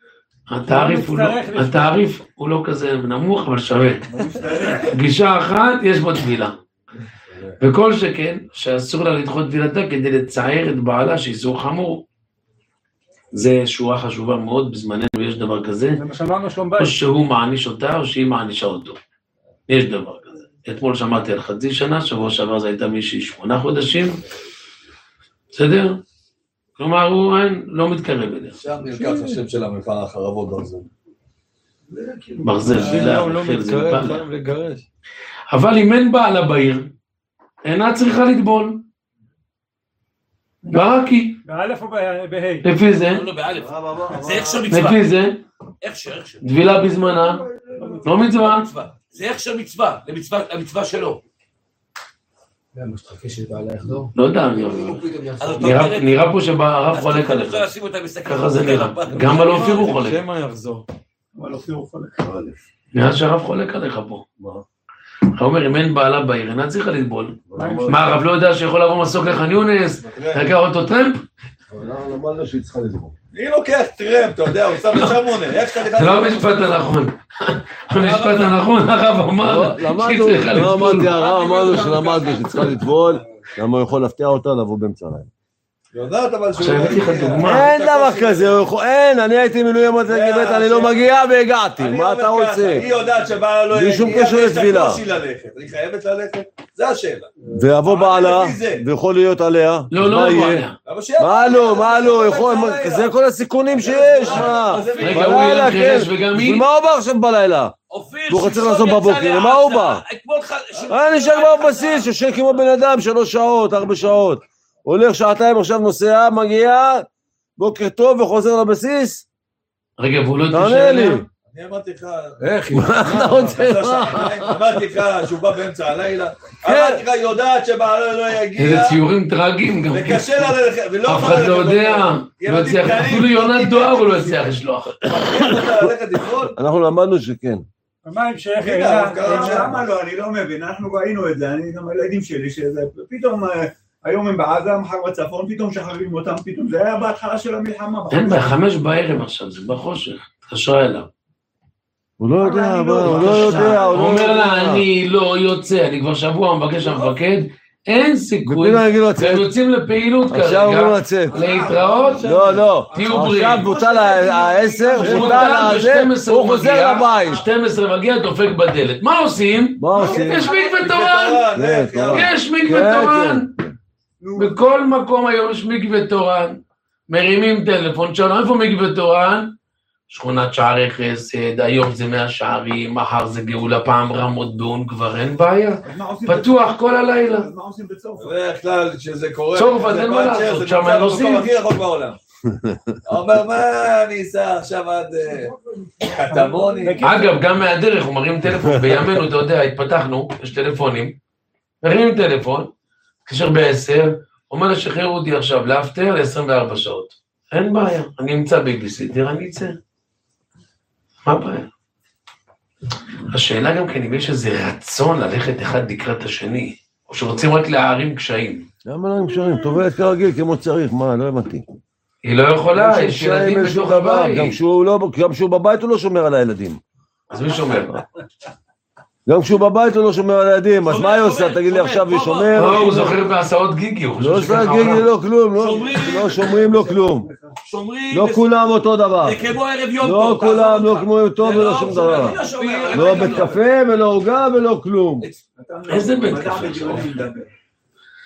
התעריף הוא לא כזה נמוך, אבל שווה. פגישה אחת, יש בו טבילה. וכל שכן, שאסור לה לדחות טבילתה כדי לצער את בעלה, שאיסור חמור. זה שורה חשובה מאוד, בזמננו יש דבר כזה, או שהוא מעניש אותה, או שהיא מענישה אותו. יש דבר כזה. אתמול שמעתי על 0.5 שנה, שבוע שעבר זה הייתה מישהי 8 חודשים, בסדר? כלומר, הוא לא מתקרב אליה. שם נלקח השם של המלחמה החרבות ברזל. ברזל, בילה, אבל אם אין בעלה בעיר, אינה צריכה לטבול. רק היא. באלף או בהי? לפי זה. לא, באלף. זה איך של מצווה. לפי זה. איך של. טבילה בזמנה. לא מצווה. זה איך של מצווה. למצווה שלו. לא יודע, נראה פה שהרב חולק עליך. ככה זה נראה. גם על אופיר הוא חולק. שמה יחזור. על אופיר הוא חולק. נראה שהרב חולק עליך פה. הוא אומר, אם אין בעלה בעיר, אינה צריכה לטבול. מה, הרב לא יודע שיכול לבוא מסוק לח'אן יונס, לקח אותו טרמפ? למדנו שהיא צריכה לטבול. מי לוקח טרמפ, אתה יודע, הוא שם לשמונה, איך שאתה נכנס... זה לא המשפט הנכון. המשפט הנכון, הרב אמר שהיא צריכה לטבול. לא אמרתי, הרב אמרנו שלמדנו שהיא צריכה לטבול, למה הוא יכול להפתיע אותה לבוא באמצע הלילה. יודעת אבל שהוא... עכשיו הבאתי לך דוגמה. אין דבר כזה, אין, אני הייתי מילואים עד גבעת, אני לא מגיע והגעתי, מה אתה רוצה? היא יודעת שבעלה לא יגיע, יש לה קושי ללכת, אני חייבת ללכת, זה השאלה. ויבוא בעלה, ויכול להיות עליה, לא בעיה. מה לא, זה כל הסיכונים שיש, מה? רגע, הוא ילך חרש וגם היא? מה הוא בא עכשיו בלילה? הוא צריך לעשות בבוקר, מה הוא בא? אני נשאר בבסיס, יושב כמו בן אדם 3 שעות, 4 שעות. הולך 2 שעתיים, עכשיו נוסע, מגיע, בוקר טוב וחוזר לבסיס. רגע, והוא לא תענה לי. אני אמרתי לך... איך? מה אתה רוצה? אמרתי לך שהוא בא באמצע הלילה. אמרתי לך, יודעת שבעלה לא יגיע. איזה ציורים טרגיים גם. וקשה לה ללכת. אף אחד לא יודע. אפילו יונת דואר הוא לא יצליח לשלוח. אנחנו למדנו שכן. מה עם שייך? למה לא? אני לא מבין. אנחנו ראינו את זה. אני גם הילדים שלי שזה פתאום... היום הם בעזה, מחר בצפון, פתאום שחררים אותם, פתאום, זה היה בהתחלה של המלחמה. אין בה, 5 בערב עכשיו, זה בחושך, תשרה אליו. הוא לא יודע, הוא לא יודע. הוא אומר לה, אני לא יוצא, אני כבר שבוע מבקש המפקד, אין סיכוי, והם יוצאים לפעילות כרגע, להתראות, לא, תהיו בריאים. עכשיו בוטל 10, בוטל הזה, הוא חוזר לבית. 12 מגיע, דופק בדלת. מה עושים? יש מקווה תורן, יש מקווה תורן. בכל מקום היום יש מקווה תורן, מרימים טלפון, שאלו, איפה מקווה תורן? שכונת שערי חסד, היום זה 100 שערים, מחר זה גאולה, פעם רמות באון, כבר אין בעיה, פתוח כל הלילה. אז מה עושים בצורפת? בדרך כלל כשזה קורה, צורפת, אין מה לעשות, שם אין נוסעים. זה הכי רחוק בעולם. אומר, מה אני אסע עכשיו עד קטמוני? אגב, גם מהדרך הוא מרים טלפון, בימינו, אתה יודע, התפתחנו, יש טלפונים, מרים טלפון, קשר ב10, אומר לשחרר אותי עכשיו לאפטר ל-24 שעות. אין בעיה, אני אמצא בייביסיטר, אני אצא. מה הבעיה? השאלה גם כן, אם יש איזה רצון ללכת אחד לקראת השני, או שרוצים רק להערים קשיים. למה להערים קשיים? טובלת כרגיל כמו צריך, מה, לא הבנתי. היא לא יכולה, יש ילדים בתוך הבית. גם כשהוא בבית הוא לא שומר על הילדים. אז מי שומר? גם כשהוא בבית הוא לא שומר על הילדים, אז מה היא עושה? תגיד לי עכשיו, היא שומר? לא, הוא זוכר בהסעות גיגי. לא עושה גיגי, לא כלום, לא שומרים, לא כלום. לא כולם אותו דבר. זה כמו ערב יום טוב. לא כולם, לא כמו יום טוב ולא שום דבר. לא בית קפה ולא עוגה ולא כלום. איזה בית קפה?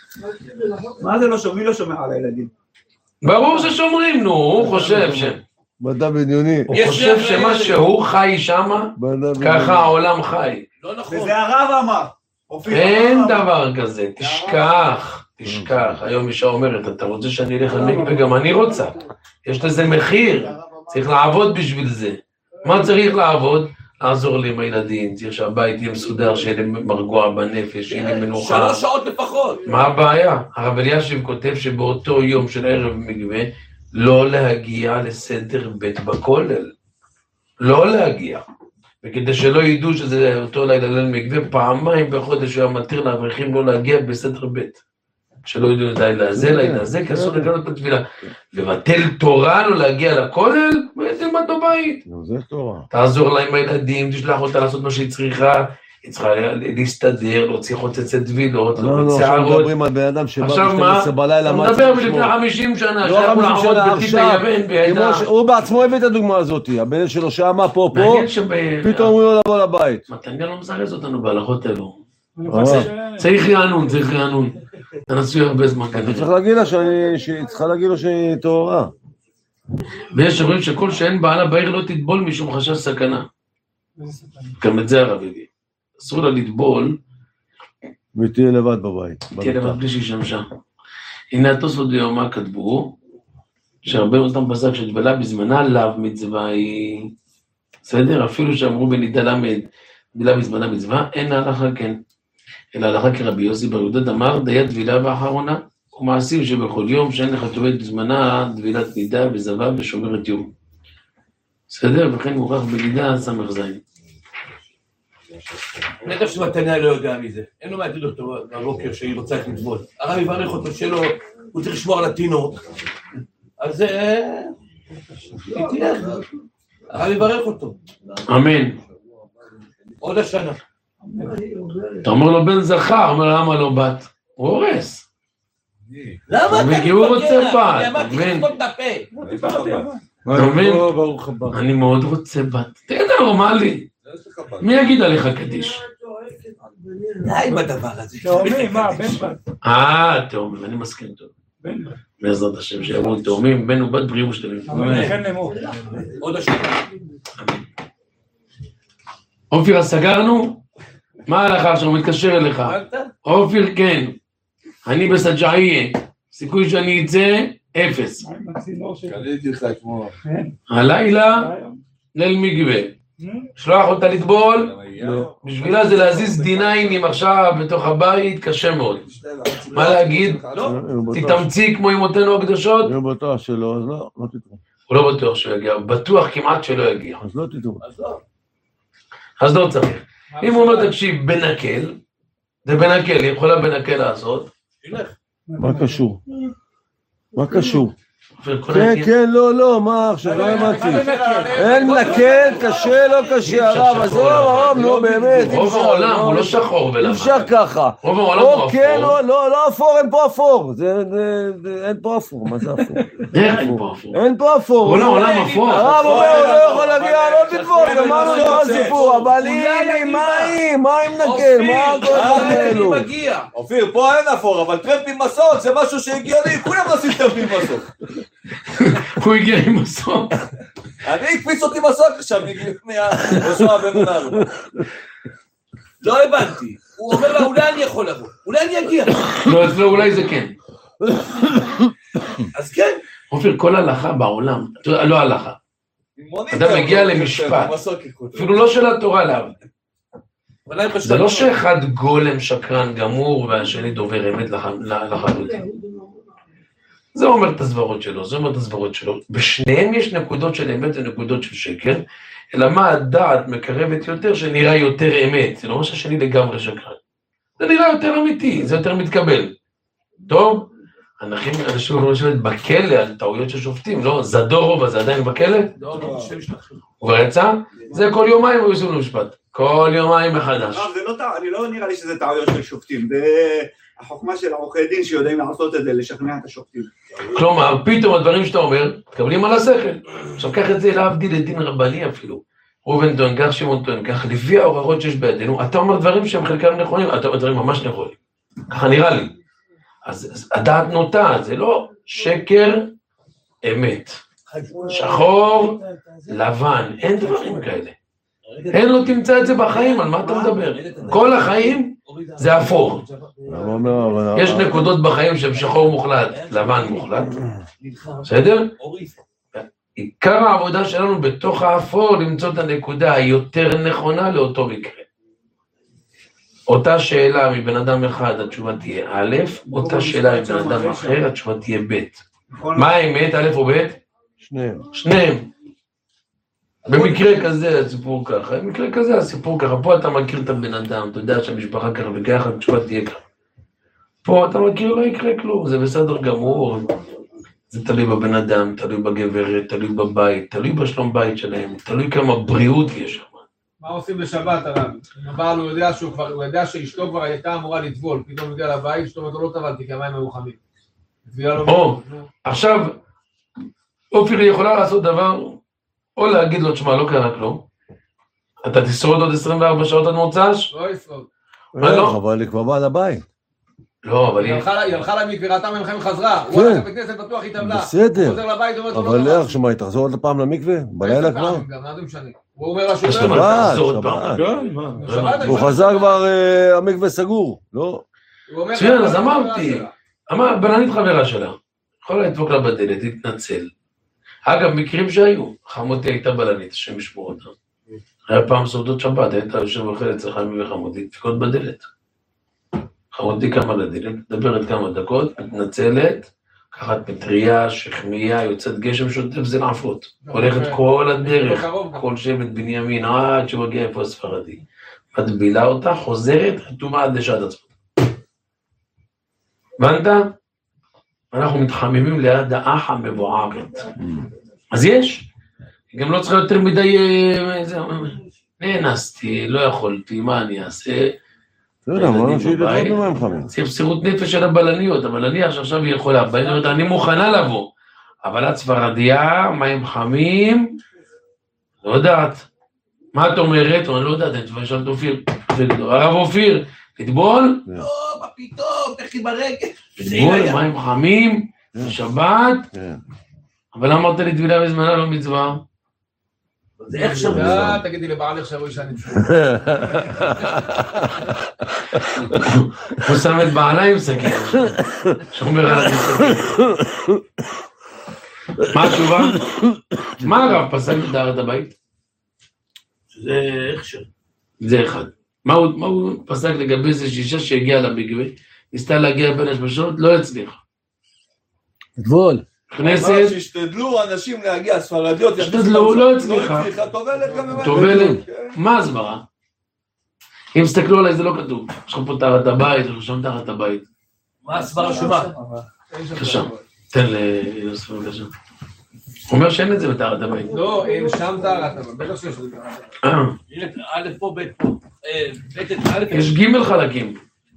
מה זה לא שומע? מי לא שומע על הילדים? ברור ששומרים, נו, הוא חושב ש... מדע בדיוני. הוא חושב שמה שהוא חי שמה, ככה העולם חי. לא נכון. וזה הרב אמר. אין דבר כזה, תשכח. היום אישה אומרת, אתה רוצה שאני אלך למקווה? גם אני רוצה. יש לזה מחיר, צריך לעבוד בשביל זה. מה צריך לעבוד? לעזור לי עם הילדים, צריך שהבית יהיה מסודר, שיהיה לי מרגוע בנפש, שיהיה לי מנוחה. 3 שעות לפחות. מה הבעיה? הרב אלישיב כותב שבאותו יום של ערב מקווה, לא להגיע לסדר בית בכולל. לא להגיע. וכדי שלא ידעו שזה אותו לילה למקווה, פעמיים בחודש הוא היה מתיר לאברכים לא להגיע בסדר בית. שלא ידעו את הלילה הזה, כי אסור לגלות את התפילה. לבטל תורה לא להגיע לכולל, ותלמד בבית. זה תורה. תעזור לה עם הילדים, תשלח אותה לעשות מה שהיא צריכה, היא צריכה להסתדר, להוציא חוצצי טבילות, לא, עכשיו מדברים על בן אדם שבא ב-12 בלילה, מה מדבר לפני 50 שנה, לא 50 שנה עכשיו, בידה. הוא בעצמו הביא את הדוגמה הזאת, הבן שלו שמה פה, פתאום הוא לא לבוא לבית. מתניה לא מזרז אותנו בהלכות אלו. צריך רענון. תנסו הרבה זמן כנראה. צריך להגיד לה צריכה להגיד לו שהיא טהורה. ויש שאומרים שכל שאין בעלה בעיר לא תטבול משום חשש סכנה. גם את זה הרב הביא. אסור לה לטבול. ותהיה לבד בבית. תהיה לבד בלי שהיא שמשה. הנה התוספות ביומא כתבו, שהרבה אותם פסק שטבלה בזמנה לאו מצווה היא... בסדר? אפילו שאמרו בנידה למד, טבילה בזמנה מצווה, אין ההלכה כן. אלא הלכה כרבי יוסי בר יהודה אמר, דיית טבילה באחרונה, ומעשים שבכל יום שאין לך טובלת בזמנה, טבילת נידה וזבה ושומרת יום. בסדר? וכן מוכרח בנידה סמך זין. נדע שמתניה לא יודע מזה, אין לו מה להגיד אותו בבוקר שהיא רוצה לטבול. הרב יברך אותו שלא, הוא צריך לשמור על התינוק, אז הרב יברך אותו. אמן. עוד השנה. אתה אומר לו בן זכר, אומר למה לא בת? הוא הורס. למה אתה כי הוא רוצה בת. אני אמרתי לספות את הפה. אתה מבין? אני מאוד רוצה בת. תגיד נורמלי. מי יגיד עליך קדיש? די בדבר הזה. תאומים, מה? בן בת. תאומים, אני מסכים טוב. בעזרת השם שיבואו תאומים, בן ובת בריאים ושלמים. עוד השנה. אופיר, סגרנו? מה הלכה עכשיו? הוא מתקשר אליך. אופיר, כן. אני בסג'עיה. סיכוי שאני אצא, 0. קליתי לך כמו... הלילה, ליל מקווה. שלוח אותה לטבול, בשבילה זה להזיז דיניינים עכשיו בתוך הבית, קשה מאוד. מה להגיד? תתאמצי כמו אמותינו הקדושות? הוא בטוח שלא, אז לא תתרום. הוא לא בטוח שהוא יגיע, הוא בטוח כמעט שלא יגיע. אז לא תתרום. אז לא צריך. אם הוא אומר, תקשיב, בנקל, זה בנקל, היא יכולה בנקל לעשות. מה קשור? מה קשור? כן, לא, מה עכשיו, לא אמרתי. אין מנקל, קשה, לא קשה, הרב, אז לא, באמת. רוב העולם הוא לא שחור ולבן. אפשר ככה. רוב העולם הוא אפור. כן, לא אפור, אין פה אפור. אין פה אפור, מה זה אפור? אין פה אפור. אין פה אפור. כל העולם אפור. הרב אומר, הוא לא יכול להגיע, לא תתפור, אמרנו לך סיפור, אבל הנה, מים נקל, מה הכל האלו? אופיר, פה אין אפור, אבל טרמפ עם מסעות זה משהו שהגיע לי, כולם נוסעים טרמפ עם מסעות. הוא הגיע עם מסוק. אני הקפיץ אותי מסוק עכשיו, מהרשוע במונר. לא הבנתי. הוא אומר לה, אולי אני יכול לבוא. אולי אני אגיע. לא, אצלו אולי זה כן. אז כן. אופיר, כל הלכה בעולם, לא הלכה. אתה מגיע למשפט, אפילו לא של התורה להבדיל. זה לא שאחד גולם שקרן גמור והשני דובר אמת לחלוטין. זה אומר את הסברות שלו, בשניהם יש נקודות של אמת ונקודות של שקר, אלא מה הדעת מקרבת יותר שנראה יותר אמת, זה לא מה שהשני לגמרי שקרן. זה נראה יותר אמיתי, זה יותר מתקבל. טוב, אנשים יכולים לשבת בכלא על טעויות של שופטים, לא? זדורוב, אז זה עדיין בכלא? לא, הוא כבר יצא? זה כל יומיים הוא יסעו למשפט. כל יומיים מחדש. אני לא נראה לי שזה טעויות של שופטים, זה החוכמה של עורכי דין שיודעים לעשות את זה, לשכנע את השופטים. כלומר, פתאום הדברים שאתה אומר, מקבלים על השכל. עכשיו קח את זה להבדיל לדין רבני אפילו. ראובן טוען כך, שמעון טוען כך, לפי ההוכחות שיש בידינו, אתה אומר דברים שהם חלקם נכונים, אתה אומר דברים ממש נכונים. ככה נראה לי. אז הדעת נוטה, זה לא שקר אמת. שחור, לבן, אין דברים כאלה. אין לא תמצא את זה בחיים, על מה אתה מדבר? כל החיים זה אפור. יש נקודות בחיים שהן שחור מוחלט, לבן מוחלט. בסדר? עיקר העבודה שלנו בתוך האפור למצוא את הנקודה היותר נכונה לאותו מקרה. אותה שאלה מבן אדם אחד, התשובה תהיה א', אותה שאלה מבן אדם אחר, התשובה תהיה ב'. מה האמת, א' או ב'? שניהם. במקרה כזה הסיפור ככה, במקרה כזה הסיפור ככה, פה אתה מכיר את הבן אדם, אתה יודע שהמשפחה ככה וככה, התשובה תהיה ככה. פה אתה מכיר, לא יקרה כלום, זה בסדר גמור, זה תלוי בבן אדם, תלוי בגברת, תלוי בבית, תלוי בשלום בית שלהם, תלוי כמה בריאות יש שם. מה עושים בשבת, הרב? הבעל הוא יודע שאשתו כבר הייתה אמורה לטבול, פתאום הוא הגיע לבית, אשתו אומרת לו לא טבלתי, כי המים היו חמים. עכשיו, אופיר יכולה לעשות דבר, או להגיד לו, תשמע, לא קרה כלום, אתה תשרוד עוד 24 שעות עד מוצ"ש? לא ישרוד. אבל היא כבר באה לבית. לא, אבל היא הלכה למקווה, ראתה ממכם חזרה, הוא הלך לבית כנסת בטוח, היא טבלה. בסדר. חוזר לבית, אומרת לו אבל איך, שמה, היא תחזור עוד פעם למקווה? בלילה כבר? גם נעדים שני. הוא אומר לה שהוא שבת. הוא חזר כבר, המקווה סגור, לא? מצוין, אז אמרתי, בלנית חברה שלה, יכולה לדפוק לה בדלת, להתנצל. אגב, מקרים שהיו, חמותי הייתה בלנית, השם ישמור אותה. היה פעם סעודות שבת, הייתה יושב אוכל אצל חמי וחמותי, דפיקות בדלת. חמותי קמה לדלת, מדברת כמה דקות, מתנצלת, כחת מטריה, שכמיה, יוצאת גשם שוטף, זה לעפות. הולכת כל הדרך, כל שבט בנימין, עד שמגיע איפה הספרדי. מטבילה אותה, חוזרת, חתומה עד לשעת עצמות. הבנת? אנחנו מתחממים ליד האח המבוערת. אז יש. גם לא צריך יותר מדי... נאנסתי, לא יכולתי, מה אני אעשה? צריך בסירות נפש של הבלניות, הבלניה שעכשיו היא יכולה, אני מוכנה לבוא, אבל את ספרדיה, מים חמים, לא יודעת. מה את אומרת? אני לא יודעת, אני שאלת אופיר, הרב אופיר, תטבול? לא, מה פתאום, תכי ברגל. תטבול, מים חמים, שבת, אבל אמרת לי טבילה בזמנה לא מצווה. זה איך שם? תגידי לבעלך שהוא אישה נצחה. הוא שם את בעלה עם סכין. שומר על הסכין. מה התשובה? מה הרב פסק בטהרת הבית? זה הכשר. זה אחד. מה הוא פסק לגבי זה שאישה שהגיעה למקווה, ניסתה להגיע בין השמשות, לא הצליחה. טבול. כנסת... אמר שהשתדלו אנשים להגיע, ספרדיות, השתדלו, לא הצליחה. טובלת גם ממנו. טובלת. מה הסברה? אם תסתכלו עליי זה לא כתוב. יש לך פה טהרת הבית, יש לך שם טהרת הבית. מה הסברה שמה? בבקשה. תן ליוסף בבקשה. הוא אומר שאין את זה בטהרת הבית. לא, אין שם טהרת הבית. בטח שיש את זה. א' פה, ב' פה. יש ג' חלקים.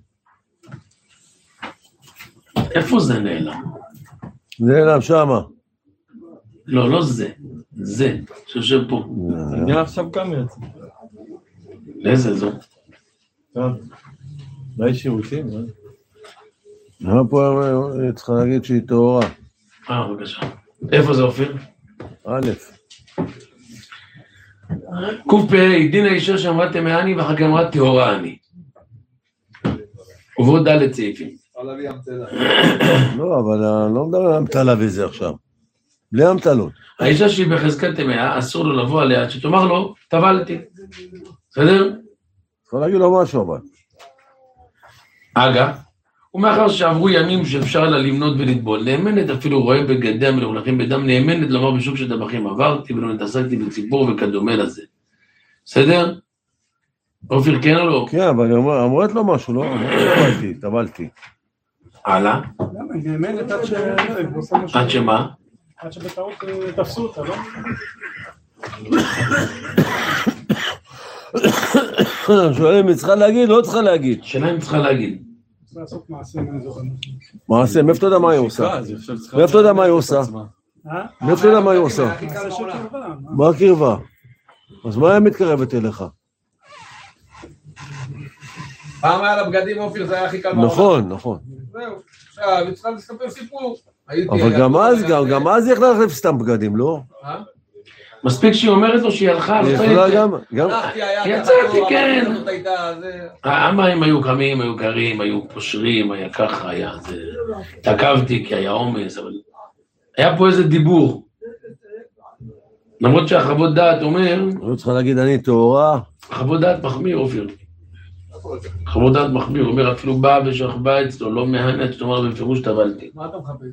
איפה זה נעלם? זה נעלם שמה. לא, לא זה. זה, שיושב פה. אני עכשיו קם יצא. לאיזה זו? טוב. אולי שירותים, לא? למה פה צריכה להגיד שהיא טהורה? בבקשה. איפה זה אופיר? א'. ק"פ, דין האישה שאמרה תמאני ואחר כך אמרה טהורה אני. ובעוד ד' סעיפים. לא, אבל אני לא מדבר על המתלה וזה עכשיו. בלי המתלות. האישה שהיא בחזקת טמאה, אסור לו לבוא עליה, שתאמר לו, טבלתי. בסדר? צריך להגיד לו משהו אבל. אגב, ומאחר שעברו ימים שאפשר לה למנות ולטבול, נאמנת אפילו רואה בגדי המלוכלכים בדם, נאמנת לומר בשוק של טבחים, עברתי ולא נתעסקתי בציפור וכדומה לזה. בסדר? אופיר כן או לא? כן, אבל אמרת לו משהו, לא? טבלתי. הלאה? למה? היא נאמנת עד שמה? עד שבטעות תפסו אותה, לא? שואל אם היא צריכה להגיד, לא צריכה להגיד. שאלה אם צריכה להגיד. צריך לעשות מעשה, אני זוכר. מעשה, מאיפה אתה יודע מה היא עושה? מאיפה אתה יודע מה היא עושה? מאיפה אתה יודע מה היא עושה? מה הקרבה? אז מה היא מתקרבת אליך? פעם היה לבגדים אופיר, זה היה הכי קל בעולם. נכון, נכון. זהו. עכשיו, היא צריכה לספר סיפור. אבל גם אז היא יכלה להחליף סתם בגדים, לא? מספיק שהיא אומרת לו שהיא הלכה, היא יכלה גם... יצאתי, כן. המים היו קמים, היו קרים, היו פושרים, היה ככה, היה... תקבתי כי היה עומס, אבל... היה פה איזה דיבור. למרות שהחוות דעת אומר... הוא צריכה להגיד, אני תאורה. חוות דעת מחמיר, אופיר. חוות דעת מחמיר, אומר, אפילו בא ושכבה אצלו, לא מהנת, זאת אומרת, בפירוש טבלתי. מה אתה מחפש?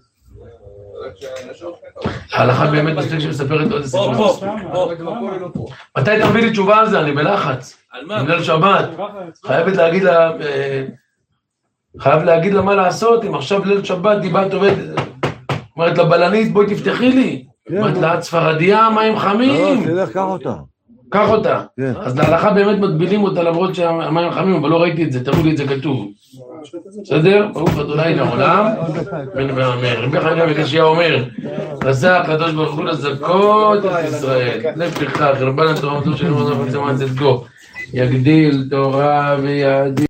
ההלכה באמת מספיק שמספרת עוד סיפור. מתי תביא לי תשובה על זה? אני בלחץ. על מה? בליל שבת. חייב להגיד לה מה לעשות, אם עכשיו ליל שבת דיבת עובדת. אומרת לה, בלנית, בואי תפתחי לי. אומרת לה, צפרדיה, מים חמים. לא, תלך, קח אותה. קח אותה. אז להלכה באמת מגבילים אותה למרות שהמים חמים, אבל לא ראיתי את זה, תראו לי את זה כתוב. בסדר? ברוך אדוני לעולם, בן ואמר. רבי חנינא בן קשיא אומר, רצה הקדוש ברוך הוא לזכות את ישראל. לפיכך, רבן התורה שלנו, יגדיל תורה ויאדיר.